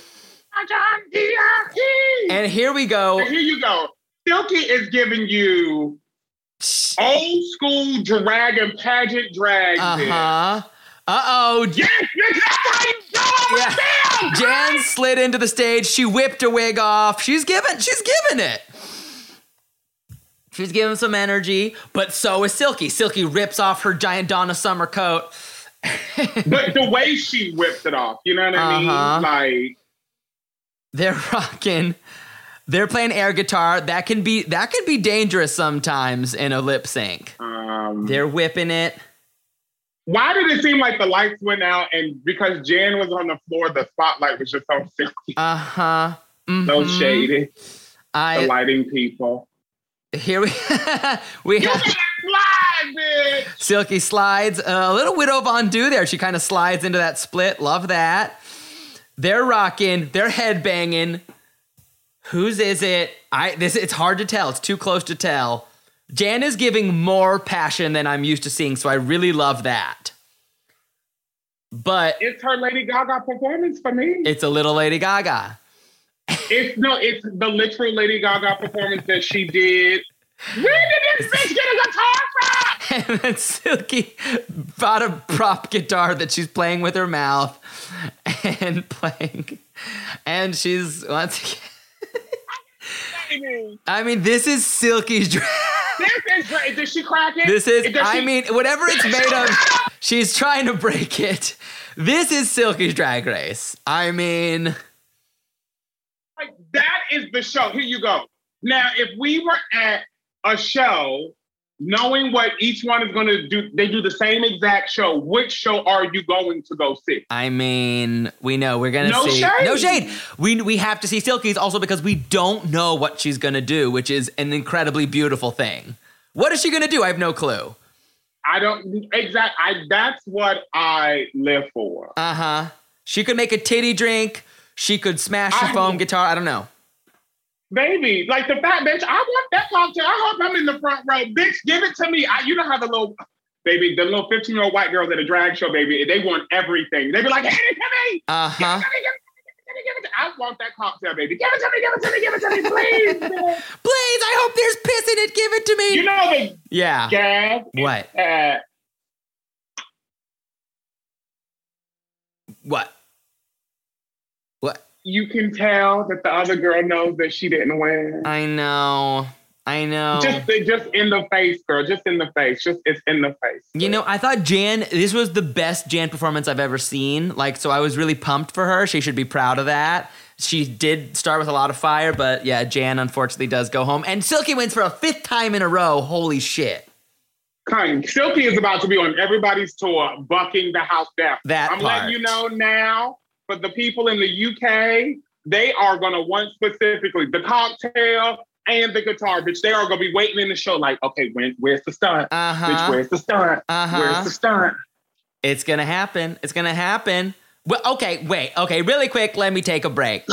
Speaker 4: And here we go.
Speaker 5: And here you go. Silky is giving you old school drag and pageant drag.
Speaker 4: Uh huh. Uh oh.
Speaker 5: Yes, that's how you do it.
Speaker 4: Yeah.
Speaker 5: Damn,
Speaker 4: Jan
Speaker 5: right?
Speaker 4: slid into the stage. She whipped her wig off. She's giving. She's giving it. She's giving some energy, but so is Silky. Silky rips off her giant Donna Summer coat.
Speaker 5: But the way she whipped it off, you know what I
Speaker 4: Uh-huh.
Speaker 5: mean? Like,
Speaker 4: They're rocking. They're playing air guitar. That can be that can be dangerous sometimes in a lip sync.
Speaker 5: um,
Speaker 4: They're whipping it.
Speaker 5: why did it seem like the lights went out? And because Jan was on the floor, the spotlight was just on Silky.
Speaker 4: Uh huh.
Speaker 5: So shady. The
Speaker 4: I
Speaker 5: lighting people.
Speaker 4: here we we
Speaker 5: You
Speaker 4: have
Speaker 5: can slide, bitch.
Speaker 4: Silky slides uh, a little Widow Von Du there. She kind of slides into that split. Love that. They're rocking. They're headbanging. Whose is it? I this it's hard to tell. It's too close to tell. Jan is giving more passion than I'm used to seeing, so I really love that. But
Speaker 5: It's her Lady Gaga performance for me.
Speaker 4: it's a little Lady Gaga.
Speaker 5: It's no, it's the literal Lady Gaga performance that she did. Where did this bitch get a guitar from?
Speaker 4: And then Silky bought a prop guitar that she's playing with her mouth and playing. And she's once again.
Speaker 5: Baby,
Speaker 4: I mean, this is Silky's drag.
Speaker 5: This is great. Did she crack it?
Speaker 4: This is,
Speaker 5: Does
Speaker 4: I
Speaker 5: she-
Speaker 4: mean, whatever it's made of, she's trying to break it. This is Silky's Drag Race. I mean,
Speaker 5: Like, that is the show. Here you go. Now, if we were at a show, knowing what each one is going to do, they do the same exact show. Which show are you going to go see?
Speaker 4: I mean, we know we're gonna
Speaker 5: No
Speaker 4: see.
Speaker 5: shade.
Speaker 4: No shade. We we have to see Silky's also because we don't know what she's gonna do, which is an incredibly beautiful thing. What is she gonna do? I have no clue.
Speaker 5: I don't exact. I that's what I live for.
Speaker 4: Uh huh. She could make a titty drink. She could smash a
Speaker 5: I-
Speaker 4: foam guitar. I don't know.
Speaker 5: Baby, like the fat bitch, I want that cocktail. I hope I'm in the front row. Bitch, give it to me. I, you know how the little, baby, the little fifteen-year-old white girls at a drag show, baby, they want everything. They be like, hand it to me.
Speaker 4: Uh
Speaker 5: Give it
Speaker 4: huh.
Speaker 5: to me, give it to me, give it to me, give it to me. I want that cocktail, baby. Give it to me, give it to me, give it to me, please. bitch.
Speaker 4: Please, I hope there's piss in it. Give it to me.
Speaker 5: You know the
Speaker 4: yeah.
Speaker 5: gag
Speaker 4: What?
Speaker 5: that
Speaker 4: What? What?
Speaker 5: you can tell that the other girl knows that she didn't win.
Speaker 4: I know. I know.
Speaker 5: Just, just in the face, girl. Just in the face. Just it's in the face.
Speaker 4: You know, I thought Jan, this was the best Jan performance I've ever seen. Like, so I was really pumped for her. She should be proud of that. She did start with a lot of fire, but yeah, Jan unfortunately does go home. And Silky wins for a fifth time in a row. Holy shit.
Speaker 5: Kind. Silky is about to be on everybody's tour, bucking the house down.
Speaker 4: That
Speaker 5: I'm
Speaker 4: part.
Speaker 5: letting you know now, for the people in the U K, they are going to want specifically the cocktail and the guitar, bitch. They are going to be waiting in the show like, okay, when, where's the stunt?
Speaker 4: Uh-huh.
Speaker 5: Bitch, where's the stunt?
Speaker 4: Uh-huh.
Speaker 5: Where's the stunt?
Speaker 4: It's gonna happen. It's gonna happen. Well, okay, wait. Okay, really quick. Let me take a break.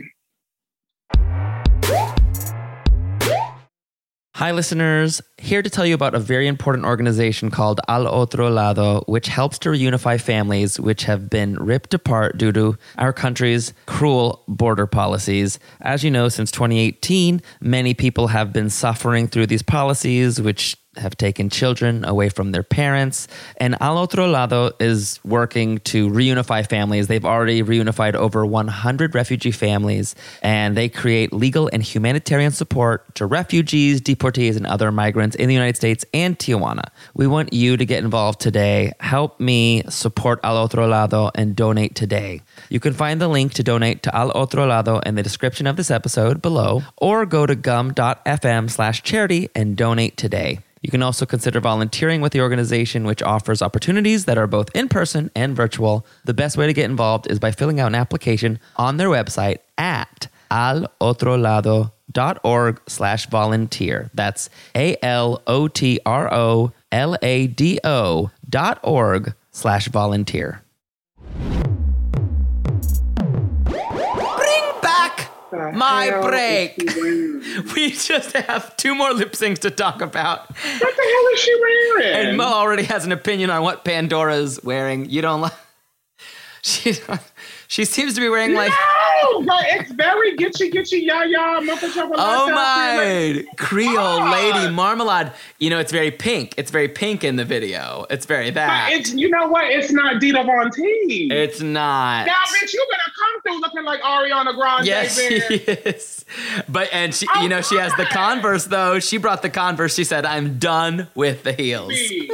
Speaker 4: Hi, listeners. Here to tell you about a very important organization called Al Otro Lado, which helps to reunify families which have been ripped apart due to our country's cruel border policies. As you know, since twenty eighteen, many people have been suffering through these policies, which have taken children away from their parents. And Al Otro Lado is working to reunify families. They've already reunified over one hundred refugee families, and they create legal and humanitarian support to refugees, deportees, and other migrants in the United States and Tijuana. We want you to get involved today. Help me support Al Otro Lado and donate today. You can find the link to donate to Al Otro Lado in the description of this episode below, or go to gum.fm slash charity and donate today. You can also consider volunteering with the organization, which offers opportunities that are both in-person and virtual. The best way to get involved is by filling out an application on their website at alotrolado.org slash volunteer. That's A-L-O-T-R-O-L-A-D-O dot org slash volunteer. My break. We just have two more lip syncs to talk about.
Speaker 5: What the hell is she wearing?
Speaker 4: And Mo already has an opinion on what Pandora's wearing. You don't like. She she seems to be wearing like.
Speaker 5: No, but it's very gitchy, gitchy, ya ya, mocha chocolate.
Speaker 4: Oh my, Creole oh. Lady Marmalade. You know, it's very pink. It's very pink in the video. It's very that.
Speaker 5: But it's, you know what? It's not Dita Von Teese.
Speaker 4: It's not.
Speaker 5: Now, bitch, you better come through looking like Ariana Grande.
Speaker 4: Yes, she is. But and she, oh, you know, she has the Converse though. She brought the Converse. She said, "I'm done with the heels."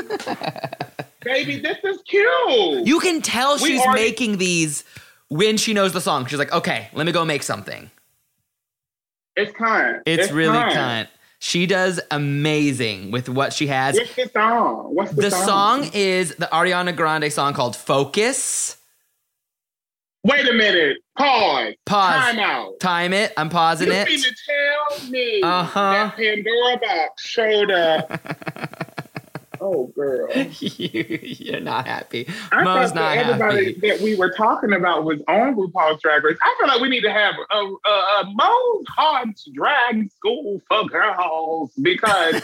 Speaker 5: Baby, this is cute.
Speaker 4: You can tell
Speaker 5: we
Speaker 4: she's
Speaker 5: already-
Speaker 4: making these when she knows the song. She's like, okay, let me go make something.
Speaker 5: It's kind.
Speaker 4: It's,
Speaker 5: it's
Speaker 4: really
Speaker 5: kind.
Speaker 4: kind. She does amazing with what she has.
Speaker 5: What's the song? What's the,
Speaker 4: the
Speaker 5: song?
Speaker 4: song is the Ariana Grande song called Focus.
Speaker 5: Wait a minute. Pause.
Speaker 4: Pause.
Speaker 5: Time out.
Speaker 4: Time it. I'm pausing
Speaker 5: you
Speaker 4: it.
Speaker 5: You mean to tell me
Speaker 4: uh-huh.
Speaker 5: that Pandora box showed up? Oh, girl.
Speaker 4: you, you're not happy.
Speaker 5: I
Speaker 4: Mo's
Speaker 5: thought
Speaker 4: not
Speaker 5: that everybody
Speaker 4: happy.
Speaker 5: that we were talking about was on RuPaul's Drag Race. I feel like we need to have a, a, a Mo's Hearts Drag School for Girls because,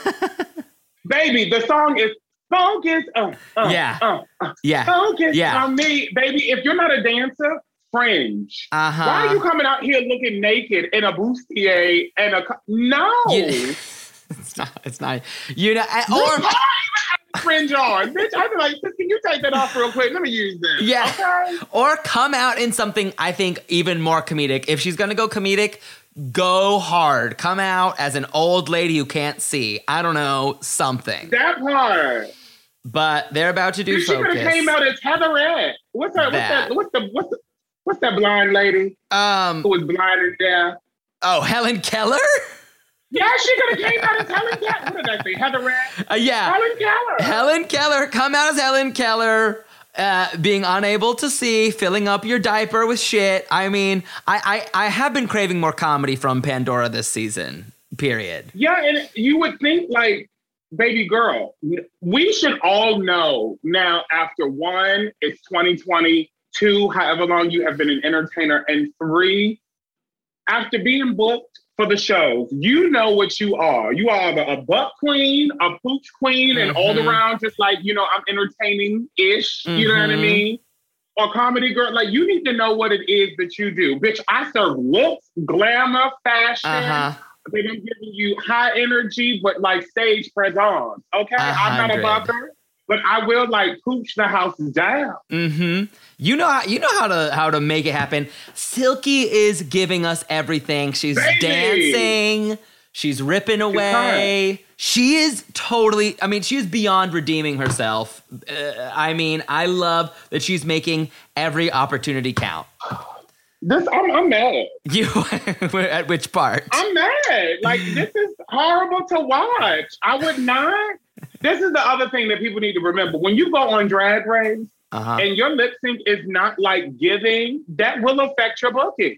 Speaker 5: baby, the song is Focus. Uh, uh,
Speaker 4: yeah.
Speaker 5: Uh, uh,
Speaker 4: yeah.
Speaker 5: Focus
Speaker 4: yeah.
Speaker 5: on me. Baby, if you're not a dancer, fringe.
Speaker 4: Uh-huh.
Speaker 5: Why are you coming out here looking naked in a bustier and a... No.
Speaker 4: You, it's not. It's not. You know, or...
Speaker 5: fringe on. Bitch, I'd be like, can you take that off real quick? Let me use this.
Speaker 4: Yeah.
Speaker 5: Okay?
Speaker 4: Or come out in something, I think, even more comedic. If she's going to go comedic, go hard. Come out as an old lady who can't see. I don't know, something.
Speaker 5: That part.
Speaker 4: But they're about to do
Speaker 5: She
Speaker 4: Focus.
Speaker 5: could have came out as Heatherette. What's her, what's that? What's the what's the what's that blind lady?
Speaker 4: Um
Speaker 5: who was blind and deaf?
Speaker 4: Oh, Helen Keller?
Speaker 5: Yeah, she could have came out as Helen Keller. What did I say? Heatherette?
Speaker 4: Uh, yeah.
Speaker 5: Helen Keller.
Speaker 4: Helen Keller. Come out as Helen Keller. Uh, being unable to see, filling up your diaper with shit. I mean, I, I, I have been craving more comedy from Pandora this season, period.
Speaker 5: Yeah, and you would think, like, baby girl, we should all know now after one, it's twenty twenty, two, however long you have been an entertainer, and three, after being booked for the shows, you know what you are. You are a butt queen, a pooch queen, mm-hmm. and all around just like, you know, I'm entertaining-ish, mm-hmm. you know what I mean? Or comedy girl, like you need to know what it is that you do. Bitch, I serve looks, glamour, fashion. Uh-huh. Then I'm giving you high energy, but like stage presence, okay? I'm not a bugger, but I will like pooch the house down.
Speaker 4: Mm-hmm. You know how you know how to how to make it happen. Silky is giving us everything. She's Baby. dancing. She's ripping away. She is totally. I mean, she is beyond redeeming herself. Uh, I mean, I love that she's making every opportunity count.
Speaker 5: This I'm, I'm mad.
Speaker 4: You at which part?
Speaker 5: I'm mad. Like this is horrible to watch. I would not. This is the other thing that people need to remember. When you go on Drag Race uh-huh. and your lip sync is not like giving, that will affect your booking.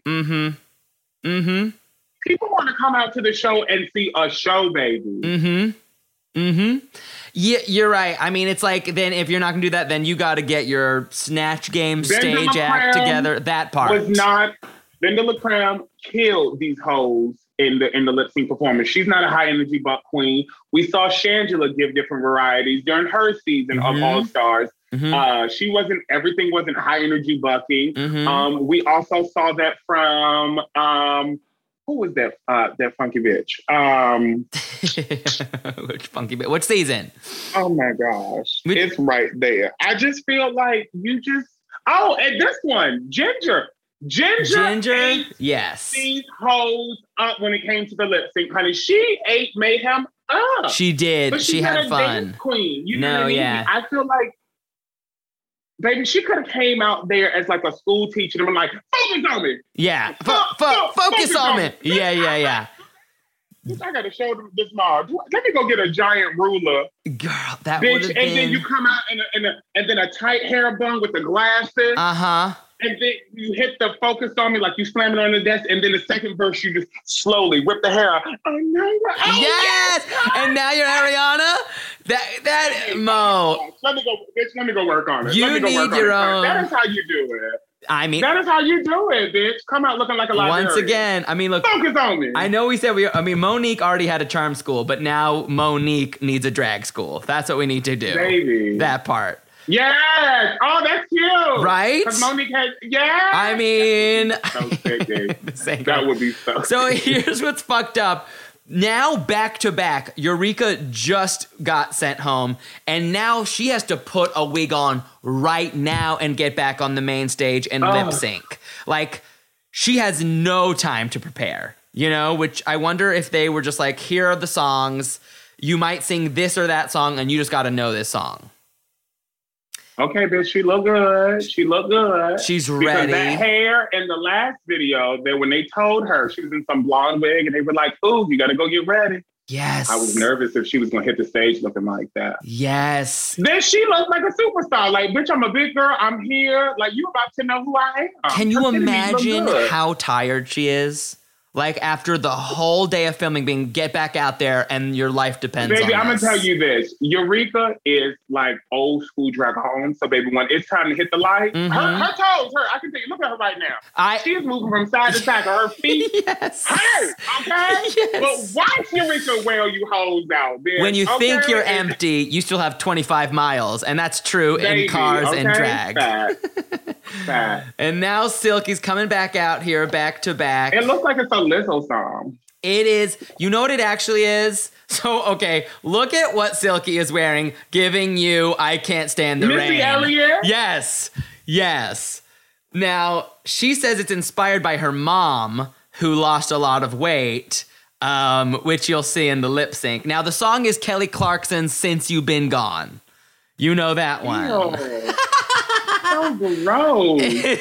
Speaker 4: Mm-hmm. Mm-hmm.
Speaker 5: People want to come out to the show and see a show, baby.
Speaker 4: Mm-hmm. Mm-hmm. Yeah, you're right. I mean, it's like, then if you're not gonna do that, then you got to get your Snatch Game
Speaker 5: Brenda
Speaker 4: stage act
Speaker 5: McCram
Speaker 4: together. That part
Speaker 5: was not. Linda LaCram killed these hoes in the in the lip sync performance. She's not a high energy buck queen. We saw Shangela give different varieties during her season
Speaker 4: Mhm.
Speaker 5: of All Stars.
Speaker 4: Mhm.
Speaker 5: Uh, she wasn't. Everything wasn't high energy bucking.
Speaker 4: Mhm.
Speaker 5: Um, we also saw that from um, who was that? Uh, that funky bitch. Um,
Speaker 4: Which funky bit? What season?
Speaker 5: oh my gosh,
Speaker 4: Which-
Speaker 5: it's right there. I just feel like you just. Oh, and this one, Ginger. Ginger,
Speaker 4: Ginger?
Speaker 5: ate
Speaker 4: Yes.
Speaker 5: these hoes up when it came to the lip sync, honey. She ate mayhem up.
Speaker 4: She did.
Speaker 5: But
Speaker 4: She
Speaker 5: she's not
Speaker 4: had
Speaker 5: a
Speaker 4: fun.
Speaker 5: dance queen. You know
Speaker 4: No,
Speaker 5: what I mean?
Speaker 4: yeah.
Speaker 5: I feel like, baby, she could have came out there as like a school teacher and been like, focus on me.
Speaker 4: Yeah. Fo-
Speaker 5: Fo-
Speaker 4: fo-
Speaker 5: fo-
Speaker 4: focus
Speaker 5: focus
Speaker 4: on
Speaker 5: on
Speaker 4: me.
Speaker 5: me.
Speaker 4: Yeah, yeah, yeah.
Speaker 5: I got to show them this mom. Let me go get a giant ruler,
Speaker 4: Girl, that would
Speaker 5: bitch.
Speaker 4: have
Speaker 5: And
Speaker 4: been.
Speaker 5: then you come out in a, in a, and then a tight hair bun with the glasses.
Speaker 4: Uh huh.
Speaker 5: And then you hit the focus on me like you slam it on the desk. And then the second verse, you just slowly whip the hair out. Oh, no. Oh,
Speaker 4: Yes! And now you're Ariana? That, that, Mo.
Speaker 5: Let me go, bitch. Let me go work on it.
Speaker 4: You
Speaker 5: let me go
Speaker 4: need
Speaker 5: work on
Speaker 4: your
Speaker 5: it.
Speaker 4: own-
Speaker 5: That is how you do it.
Speaker 4: I mean,
Speaker 5: That is how you do it, bitch. Come out looking like a librarian.
Speaker 4: once again, I mean, look,
Speaker 5: Focus on me.
Speaker 4: I know we said we, I mean, Monique already had a charm school, but now Monique needs a drag school. That's what we need to do.
Speaker 5: Baby.
Speaker 4: That part.
Speaker 5: Yes. Oh, that's cute.
Speaker 4: Right?
Speaker 5: Because Monique has, yeah.
Speaker 4: I mean,
Speaker 5: So sick, babe.
Speaker 4: Same
Speaker 5: That
Speaker 4: girl.
Speaker 5: would be so
Speaker 4: So
Speaker 5: sick.
Speaker 4: here's what's fucked up. Now, back to back, Eureka just got sent home, and now she has to put a wig on right now and get back on the main stage and
Speaker 5: Ugh.
Speaker 4: lip sync. Like, she has no time to prepare, you know, which I wonder if they were just like, here are the songs. You might sing this or that song, and you just got to know this song.
Speaker 5: Okay, bitch, she look good. She look good.
Speaker 4: She's
Speaker 5: Because
Speaker 4: ready.
Speaker 5: that hair in the last video, that when they told her she was in some blonde wig, and they were like, "Ooh, you got to go get ready."
Speaker 4: Yes.
Speaker 5: I was nervous if she was gonna hit the stage looking like that.
Speaker 4: Yes.
Speaker 5: Then she looked like a superstar. Like, bitch, I'm a big girl. I'm here. Like, you about to know who I am.
Speaker 4: Can you
Speaker 5: Her titties look
Speaker 4: imagine
Speaker 5: good.
Speaker 4: how tired she is? Like, after the whole day of filming, being get back out there and your life depends
Speaker 5: Baby,
Speaker 4: on
Speaker 5: I'm gonna
Speaker 4: this.
Speaker 5: tell you this. Eureka is like old school dragon. So, baby, when it's time to hit the light,
Speaker 4: Mhm.
Speaker 5: her, her toes, her, I can tell you, look at her right now.
Speaker 4: I
Speaker 5: She is moving from side to side. Her feet
Speaker 4: yes.
Speaker 5: hurt, okay?
Speaker 4: Yes.
Speaker 5: But watch Eureka wail you hoes out, bitch.
Speaker 4: When you think
Speaker 5: okay?
Speaker 4: you're
Speaker 5: And-
Speaker 4: empty, you still have twenty-five miles, and that's true
Speaker 5: Baby,
Speaker 4: in cars and
Speaker 5: okay?
Speaker 4: drag.
Speaker 5: Fact. Fact.
Speaker 4: And now Silky's coming back out here, back to back.
Speaker 5: It looks like it's a Lizzo song.
Speaker 4: It is. You know what it actually is? So, okay, look at what Silky is wearing, giving you I Can't Stand the
Speaker 5: Missy
Speaker 4: Rain.
Speaker 5: Elliott?
Speaker 4: Yes. Yes. Now, she says it's inspired by her mom, who lost a lot of weight, um, which you'll see in the lip sync. Now, the song is Kelly Clarkson's Since You've Been Gone. You know that one.
Speaker 5: Ew. So gross.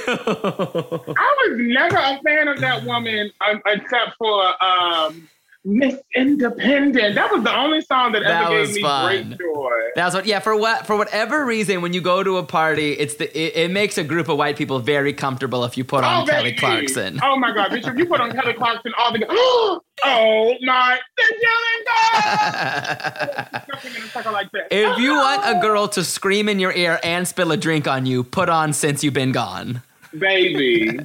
Speaker 5: I was never a fan of that woman um, except for um, Miss Independent. That was the only song that,
Speaker 4: That
Speaker 5: ever
Speaker 4: was
Speaker 5: gave me
Speaker 4: fun.
Speaker 5: great joy.
Speaker 4: That's what, yeah, for what, for whatever reason, when you go to a party, it's the, it, it makes a group of white people very comfortable if you put on
Speaker 5: Oh,
Speaker 4: Kelly
Speaker 5: baby.
Speaker 4: Clarkson.
Speaker 5: Oh my God, bitch! If you put on Kelly Clarkson, all the oh my, the yelling in a circle like that.
Speaker 4: If you want a girl to scream in your ear and spill a drink on you, put on Since You've Been Gone.
Speaker 5: Baby.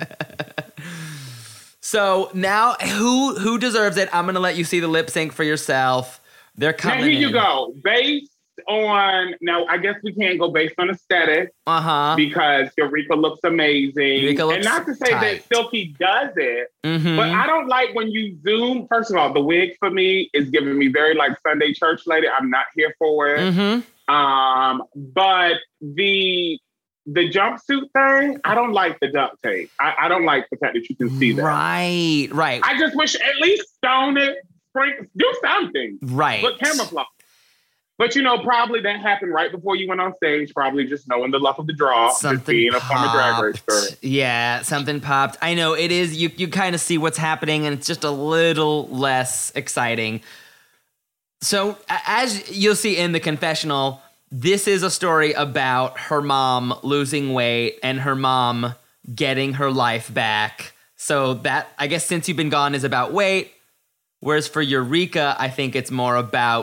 Speaker 4: So now, who who deserves it? I'm gonna let you see the lip sync for yourself. They're
Speaker 5: Now
Speaker 4: coming
Speaker 5: here you
Speaker 4: in.
Speaker 5: go. Based on now, I guess we can't go based on aesthetic
Speaker 4: Uh huh.
Speaker 5: because Eureka looks amazing.
Speaker 4: Eureka looks
Speaker 5: and not to say
Speaker 4: tight.
Speaker 5: that Silky does it,
Speaker 4: Mm-hmm.
Speaker 5: but I don't like when you zoom. First of all, the wig for me is giving me very like Sunday church lady. I'm not here for it.
Speaker 4: Mm-hmm.
Speaker 5: Um, but the the jumpsuit thing, I don't like the duct tape. I, I don't like the fact that you can see that.
Speaker 4: Right. Right.
Speaker 5: I just wish at least stone it, spring, do something.
Speaker 4: right.
Speaker 5: But camouflage. But you know, probably that happened right before you went on stage. Probably just knowing the luck of the draw, just
Speaker 4: Something
Speaker 5: being a former drag race girl.
Speaker 4: popped. Yeah, something popped. I know it is. You you kind of see what's happening, and it's just a little less exciting. So a- as you'll see in the confessional, this is a story about her mom losing weight and her mom getting her life back. So that, I guess, Since You've Been Gone is about weight, whereas for Eureka, I think it's more about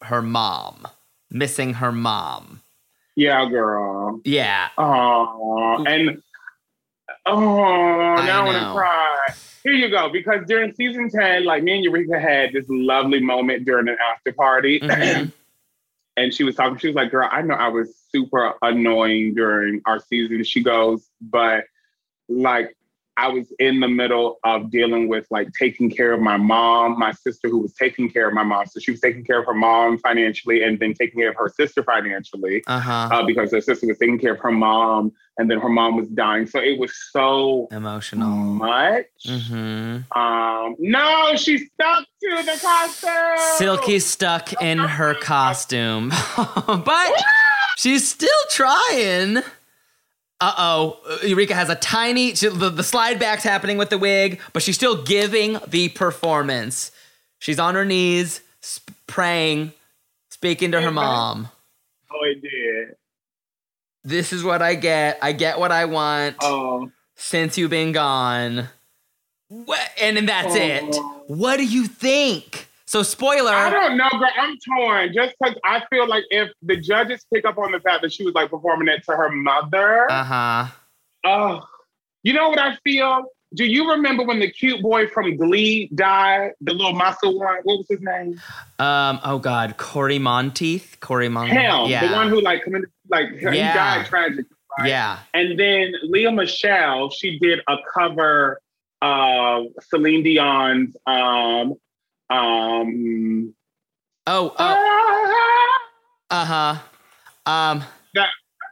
Speaker 4: her mom, missing her mom.
Speaker 5: Yeah, girl.
Speaker 4: Yeah.
Speaker 5: Oh, and oh, now I want to
Speaker 4: know.
Speaker 5: cry. Here you go. Because during season ten, like me and Eureka had this lovely moment during an after party.
Speaker 4: Mhm.
Speaker 5: And she was talking, she was like, girl, I know I was super annoying during our season. She goes, but like, I was in the middle of dealing with like taking care of my mom, my sister who was taking care of my mom. So she was taking care of her mom financially and then taking care of her sister financially
Speaker 4: Uh-huh.
Speaker 5: uh, because her sister was taking care of her mom and then her mom was dying. So it was so
Speaker 4: Emotional.
Speaker 5: much.
Speaker 4: Mm-hmm.
Speaker 5: Um, no, she stuck to the costume.
Speaker 4: Silky's stuck in her costume, but she's still trying. Uh-oh, Eureka has a tiny, she, the, the slide back's happening with the wig, but she's still giving the performance. She's on her knees, sp- praying, speaking to her mom.
Speaker 5: Oh, it did.
Speaker 4: This is what I get. I get what I want
Speaker 5: Oh.
Speaker 4: since you've been gone. What? And then that's
Speaker 5: Oh.
Speaker 4: it. What do you think? So spoiler.
Speaker 5: I don't know, girl. I'm torn. Just because I feel like if the judges pick up on the fact that she was like performing it to her mother,
Speaker 4: Uh-huh.
Speaker 5: oh, you know what I feel? Do you remember when the cute boy from Glee died? The little muscle one. What was his name?
Speaker 4: Um. Oh God, Corey Monteith. Corey Monteith.
Speaker 5: Him.
Speaker 4: Yeah.
Speaker 5: The one who like committed, like he
Speaker 4: Yeah.
Speaker 5: died tragically. Right?
Speaker 4: Yeah.
Speaker 5: And then Leah Michelle, she did a cover of Celine Dion's um um
Speaker 4: Oh. Oh. Uh huh. Um.
Speaker 5: that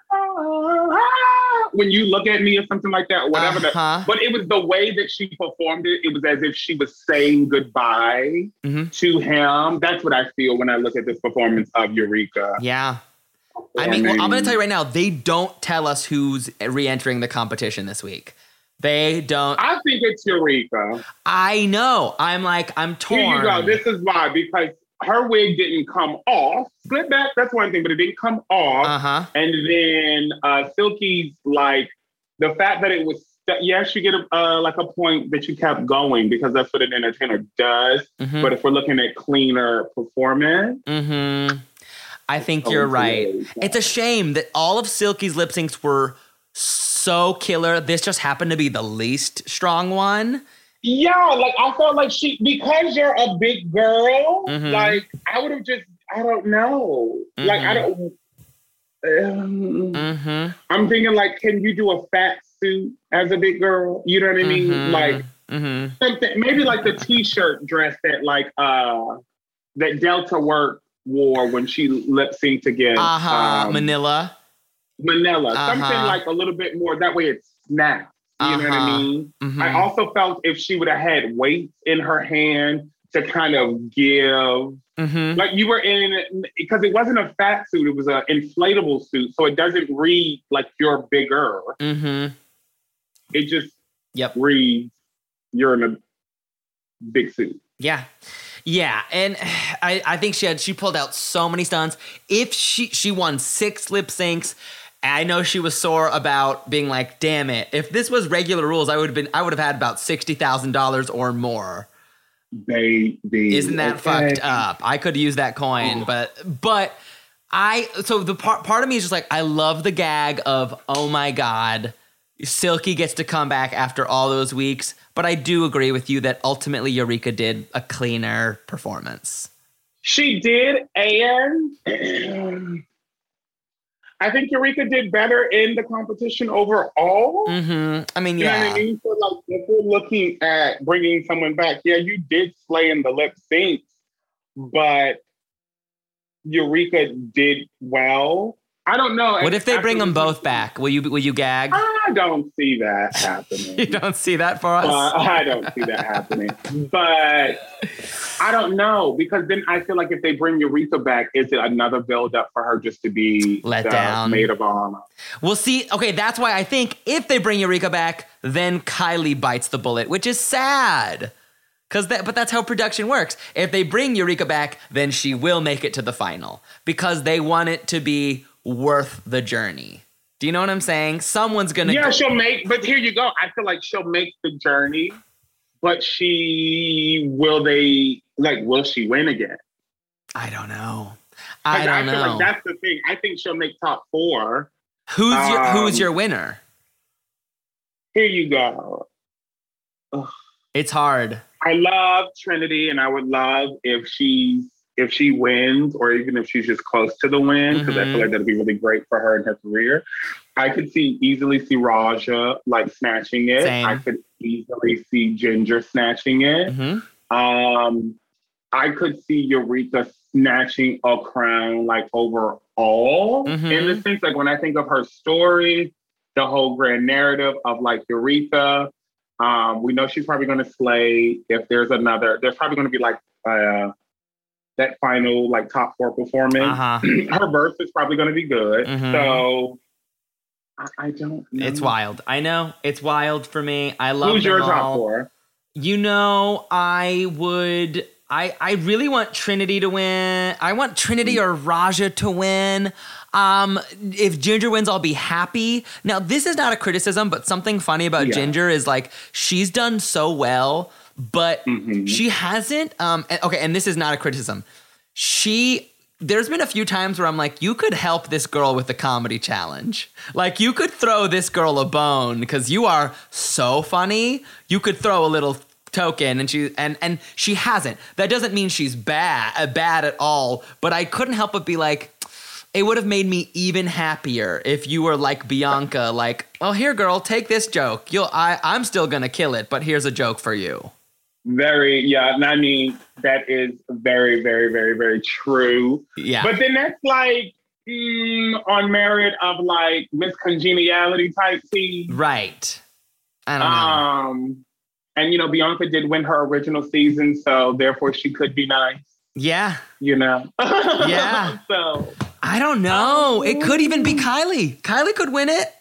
Speaker 5: when you look at me or something like that, or whatever.
Speaker 4: Uh-huh.
Speaker 5: That, but it was the way that she performed it. It was as if she was saying goodbye
Speaker 4: Mhm.
Speaker 5: to him. That's what I feel when I look at this performance of Eureka.
Speaker 4: Yeah. I mean, well, I'm going to tell you right now, they don't tell us who's re-entering the competition this week. They don't.
Speaker 5: I think it's Eureka.
Speaker 4: I know. I'm like, I'm torn.
Speaker 5: Here you go. This is why, because her wig didn't come off. Slip back, that's one thing, but it didn't come off.
Speaker 4: Uh-huh.
Speaker 5: And then uh, Silky's like, the fact that it was, st- yes, you get a, uh, like a point that you kept going because that's what an entertainer does.
Speaker 4: Mhm.
Speaker 5: But if we're looking at cleaner performance,
Speaker 4: Mm-hmm. I think you're right. It's a shame that all of Silky's lip syncs were so killer. This just happened to be the least strong one.
Speaker 5: yeah, like I felt like she, because you're a big girl,
Speaker 4: Mhm.
Speaker 5: like I would have just, I don't know. Like I don't, um,
Speaker 4: Mm-hmm.
Speaker 5: I'm thinking like, can you do a fat suit as a big girl? You know what I mean?
Speaker 4: Mhm.
Speaker 5: Like
Speaker 4: Mm-hmm.
Speaker 5: something, maybe like the t-shirt dress that like, uh, that Delta Work wore when she lip synced against
Speaker 4: Uh-huh.
Speaker 5: um,
Speaker 4: Manila.
Speaker 5: Manila.
Speaker 4: Uh-huh.
Speaker 5: Something like a little bit more, that way it snaps. You know what I
Speaker 4: Uh-huh.
Speaker 5: mean?
Speaker 4: Mhm.
Speaker 5: I also felt if she would have had weights in her hand to kind of give,
Speaker 4: Mm-hmm.
Speaker 5: like you were in, because it wasn't a fat suit, it was an inflatable suit. So it doesn't read like you're bigger.
Speaker 4: Mm-hmm.
Speaker 5: It just
Speaker 4: Yep.
Speaker 5: reads you're in a big suit.
Speaker 4: Yeah. Yeah. And I, I think she had she pulled out so many stunts. If she she won six lip syncs, I know she was sore about being like, damn it. If this was regular rules, I would have been I would have had about sixty thousand dollars or more.
Speaker 5: Baby.
Speaker 4: Isn't that
Speaker 5: okay?
Speaker 4: fucked up? I could use that coin,
Speaker 5: Oh.
Speaker 4: but but I so the part part of me is just like I love the gag of oh my god, Silky gets to come back after all those weeks. But I do agree with you that ultimately Eureka did a cleaner performance.
Speaker 5: She did, and I think Eureka did better in the competition overall.
Speaker 4: Mm-hmm. I mean,
Speaker 5: You know
Speaker 4: yeah.
Speaker 5: what I mean? So like, if we're looking at bringing someone back, yeah, you did slay in the lip syncs, but Eureka did well. I don't know.
Speaker 4: What if they bring them
Speaker 5: After-
Speaker 4: both back? Will you will you gag?
Speaker 5: I don't see that happening.
Speaker 4: You don't see that for us?
Speaker 5: Uh, I don't see that happening. But I don't know, because then I feel like if they bring Eureka back, is it another build up for her just to be
Speaker 4: Let
Speaker 5: the
Speaker 4: down.
Speaker 5: maid of honor?
Speaker 4: We'll see. Okay, that's why I think if they bring Eureka back, then Kylie bites the bullet, which is sad. Cause that, but that's how production works. If they bring Eureka back, then she will make it to the final because they want it to be worth the journey. Do you know what I'm saying? Someone's gonna.
Speaker 5: Yeah, she'll make, but here you go. I feel like she'll make the journey, but she, will they, like, will she win again?
Speaker 4: I don't know. I don't
Speaker 5: I feel
Speaker 4: know.
Speaker 5: like that's the thing. I think she'll make top four.
Speaker 4: Who's your
Speaker 5: Um,
Speaker 4: Who's your winner?
Speaker 5: Here you go. Ugh.
Speaker 4: It's hard.
Speaker 5: I love Trinity, and I would love if she's if she wins, or even if she's just close to the win, because I
Speaker 4: Mhm.
Speaker 5: feel like that'd be really great for her and her career. I could see easily see Raja like snatching it.
Speaker 4: Same.
Speaker 5: I could easily see Ginger snatching it.
Speaker 4: Mm-hmm.
Speaker 5: Um, I could see Eureka snatching a crown like overall.
Speaker 4: Mhm.
Speaker 5: In the sense, like when I think of her story, the whole grand narrative of like Eureka. Um, we know she's probably going to slay. If there's another, there's probably going to be like uh, that final like top four performance.
Speaker 4: Uh-huh.
Speaker 5: Her verse is probably going to be good.
Speaker 4: Mhm.
Speaker 5: So I, I don't know.
Speaker 4: It's wild. I know. It's wild for me. I love
Speaker 5: Who's
Speaker 4: them
Speaker 5: your
Speaker 4: all.
Speaker 5: top four?
Speaker 4: You know, I would. I I really want Trinity to win. I want Trinity or Raja to win. Um, if Ginger wins, I'll be happy. Now, this is not a criticism, but something funny about
Speaker 5: Yeah.
Speaker 4: Ginger is like she's done so well, but
Speaker 5: Mhm.
Speaker 4: she hasn't. Um, and- okay, and this is not a criticism. She. There's been a few times where I'm like, you could help this girl with the comedy challenge. Like, you could throw this girl a bone because you are so funny. You could throw a little token, and she and and she hasn't. That doesn't mean she's bad, uh, bad at all. But I couldn't help but be like, it would have made me even happier if you were like Bianca, like, oh, here, girl, take this joke. You'll, I, I'm still gonna kill it, but here's a joke for you.
Speaker 5: Very, yeah. And I mean, that is very, very, very, very true.
Speaker 4: Yeah.
Speaker 5: But then that's like mm, on merit of like Miss Congeniality type tea.
Speaker 4: Right. I don't know.
Speaker 5: Um, and you know, Bianca did win her original season, so therefore she could be nice.
Speaker 4: Yeah.
Speaker 5: You know.
Speaker 4: Yeah.
Speaker 5: So
Speaker 4: I don't know. It could even be Kylie. Kylie could win it.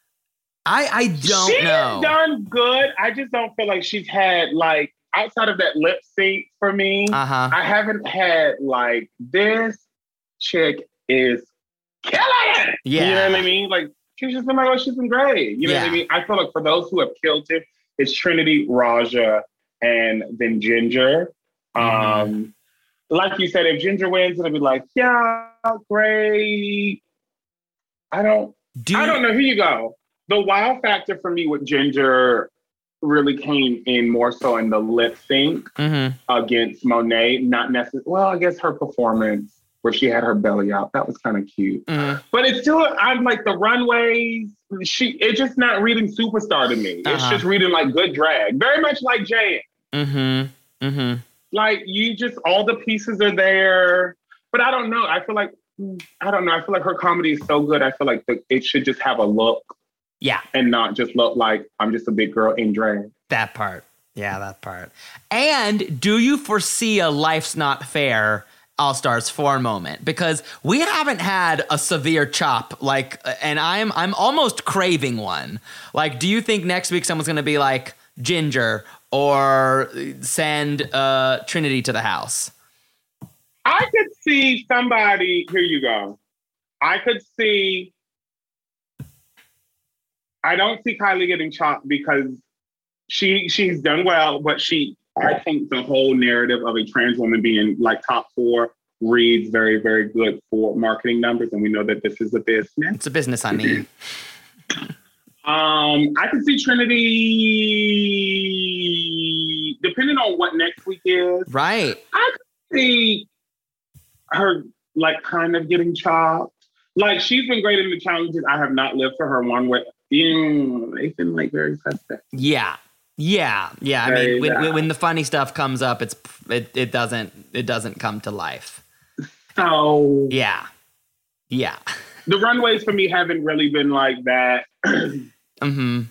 Speaker 4: I I don't
Speaker 5: she's
Speaker 4: know.
Speaker 5: done good. I just don't feel like she's had like outside of that lip sync for me.
Speaker 4: Uh-huh.
Speaker 5: I haven't had like this chick is killing it.
Speaker 4: Yeah.
Speaker 5: You know what I mean? Like she's just been like, oh, she's been great. You know
Speaker 4: Yeah.
Speaker 5: what I mean? I feel like for those who have killed it, it's Trinity, Raja, and then Ginger.
Speaker 4: Mhm.
Speaker 5: Um, like you said, if Ginger wins, it'll be like, yeah, great. I don't
Speaker 4: Do
Speaker 5: I don't know. Here you go. The wow factor for me with Ginger really came in more so in the lip sync
Speaker 4: Mhm.
Speaker 5: against Monet. Not necessarily. Well, I guess her performance where she had her belly out, that was kind of cute.
Speaker 4: Mhm.
Speaker 5: But it's still, I'm like the runways. She, it's just not reading superstar to me. It's
Speaker 4: Uh-huh.
Speaker 5: just reading like good drag, very much like Jay.
Speaker 4: Mhm. Mhm.
Speaker 5: Like you just all the pieces are there. But I don't know. I feel like I don't know. I feel like her comedy is so good. I feel like the, it should just have a look.
Speaker 4: Yeah.
Speaker 5: And not just look like I'm just a big girl in drag.
Speaker 4: That part. Yeah, that part. And do you foresee a Life's Not Fair All Stars four moment? Because we haven't had a severe chop, like, and I'm I'm almost craving one. Like, do you think next week someone's gonna be like Ginger or send uh, Trinity to the house?
Speaker 5: I could see somebody, here you go. I could see, I don't see Kylie getting chopped because she she's done well, but she, I think the whole narrative of a trans woman being like top four reads very, very good for marketing numbers. And we know that this is a business.
Speaker 4: It's a business, honey.
Speaker 5: Um, I could see Trinity, depending on what next week is.
Speaker 4: Right.
Speaker 5: I could see her like kind of getting chopped. Like she's been great in the challenges. I have not lived for her one way. Mm, they've been like very suspect.
Speaker 4: Yeah. Yeah. Yeah. I
Speaker 5: Very
Speaker 4: mean, when,
Speaker 5: bad.
Speaker 4: when, when the funny stuff comes up, it's it, it doesn't it doesn't come to life.
Speaker 5: So
Speaker 4: Yeah. Yeah.
Speaker 5: the runways for me haven't really been like that.
Speaker 4: Mm-hmm.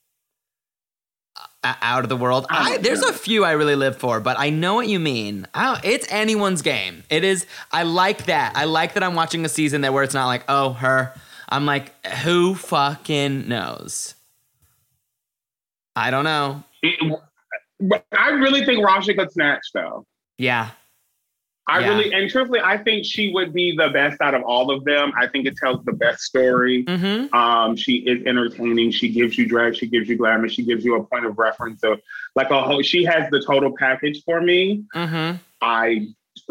Speaker 4: Uh, out of the world.
Speaker 5: I
Speaker 4: I,
Speaker 5: don't
Speaker 4: there's
Speaker 5: know.
Speaker 4: a few I really live for, but I know what you mean. I don't, it's anyone's game. It is. I like that. I like that I'm watching a season that where it's not like, oh, her. I'm like, who fucking knows? I don't know.
Speaker 5: It- but I really think Raja could snatch though.
Speaker 4: Yeah.
Speaker 5: I
Speaker 4: Yeah.
Speaker 5: really, and truthfully, I think she would be the best out of all of them. I think it tells the best story.
Speaker 4: Mm-hmm.
Speaker 5: Um, she is entertaining. She gives you drag. She gives you glamour. She gives you a point of reference. So, like a whole, she has the total package for me.
Speaker 4: Mm-hmm.
Speaker 5: I,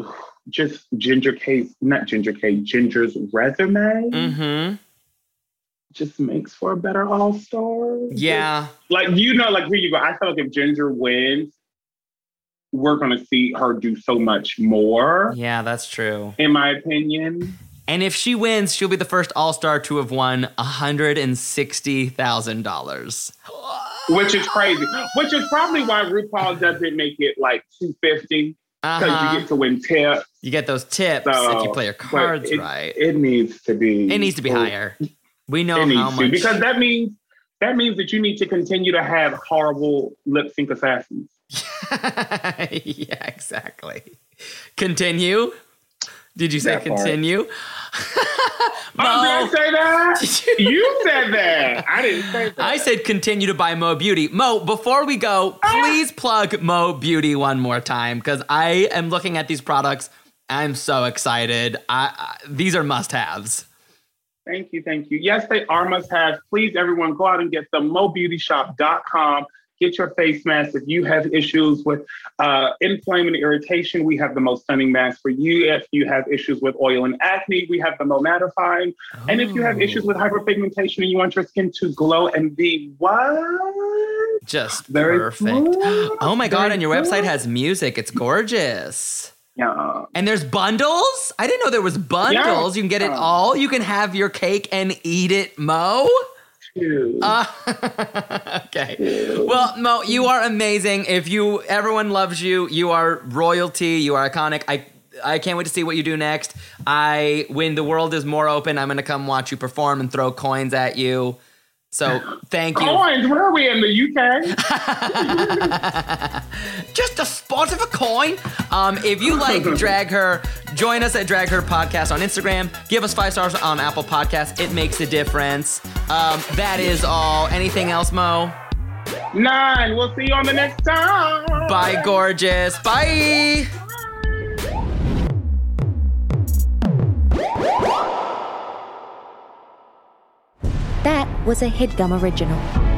Speaker 5: just Ginger K's, not Ginger K, Ginger's resume
Speaker 4: Mm-hmm.
Speaker 5: just makes for a better all-star.
Speaker 4: Yeah.
Speaker 5: Just, like, you know, like, here you go. I feel like if Ginger wins, we're going to see her do so much more.
Speaker 4: Yeah, that's true.
Speaker 5: In my opinion.
Speaker 4: And if she wins, she'll be the first all-star to have won one hundred sixty thousand dollars.
Speaker 5: Which is crazy. Which is probably why RuPaul doesn't make it like two hundred fifty dollars. Because
Speaker 4: Uh-huh.
Speaker 5: you get to win tips.
Speaker 4: You get those tips
Speaker 5: So,
Speaker 4: if you play your
Speaker 5: but
Speaker 4: cards
Speaker 5: it,
Speaker 4: right.
Speaker 5: It needs to be.
Speaker 4: It needs to be higher. We know
Speaker 5: It needs
Speaker 4: how
Speaker 5: to,
Speaker 4: much.
Speaker 5: because that means that means that you need to continue to have horrible lip sync assassins.
Speaker 4: Yeah, exactly. Continue. Did you say
Speaker 5: That part.
Speaker 4: continue?
Speaker 5: Oh, did I say that? You said that. I didn't say that.
Speaker 4: I said continue to buy Mo Beauty. Mo, before we go, please plug Mo Beauty one more time, because I am looking at these products. I'm so excited. I, I these are must-haves.
Speaker 5: Thank you, thank you. Yes, they are must-haves. Please, everyone, go out and get them. mo beauty shop dot com. Get your face mask. If you have issues with uh, inflammation and irritation, we have the most stunning mask for you. If you have issues with oil and acne, we have the Mo Mattifying. Oh. And if you have issues with hyperpigmentation and you want your skin to glow and be what?
Speaker 4: Just
Speaker 5: Very
Speaker 4: perfect.
Speaker 5: good.
Speaker 4: Oh my God,
Speaker 5: Very
Speaker 4: and your
Speaker 5: good.
Speaker 4: website has music. It's gorgeous.
Speaker 5: Yeah.
Speaker 4: And there's bundles? I didn't know there was bundles.
Speaker 5: Yeah.
Speaker 4: You can get it all. You can have your cake and eat it, Mo. Uh, okay. Well, Mo, you are amazing. If you, everyone loves you. You are royalty. You are iconic. I, I can't wait to see what you do next. I, when the world is more open, I'm gonna come watch you perform and throw coins at you. So thank you.
Speaker 5: Coins? Where are we in the U K?
Speaker 4: Just a spot of a coin. Um, if you like Drag Her, join us at Drag Her Podcast on Instagram. Give us five stars on Apple Podcasts. It makes a difference. Um, that is all. Anything else, Mo?
Speaker 5: Nine. We'll see you on the next time.
Speaker 4: Bye, gorgeous. Bye.
Speaker 1: That was a HeadGum original.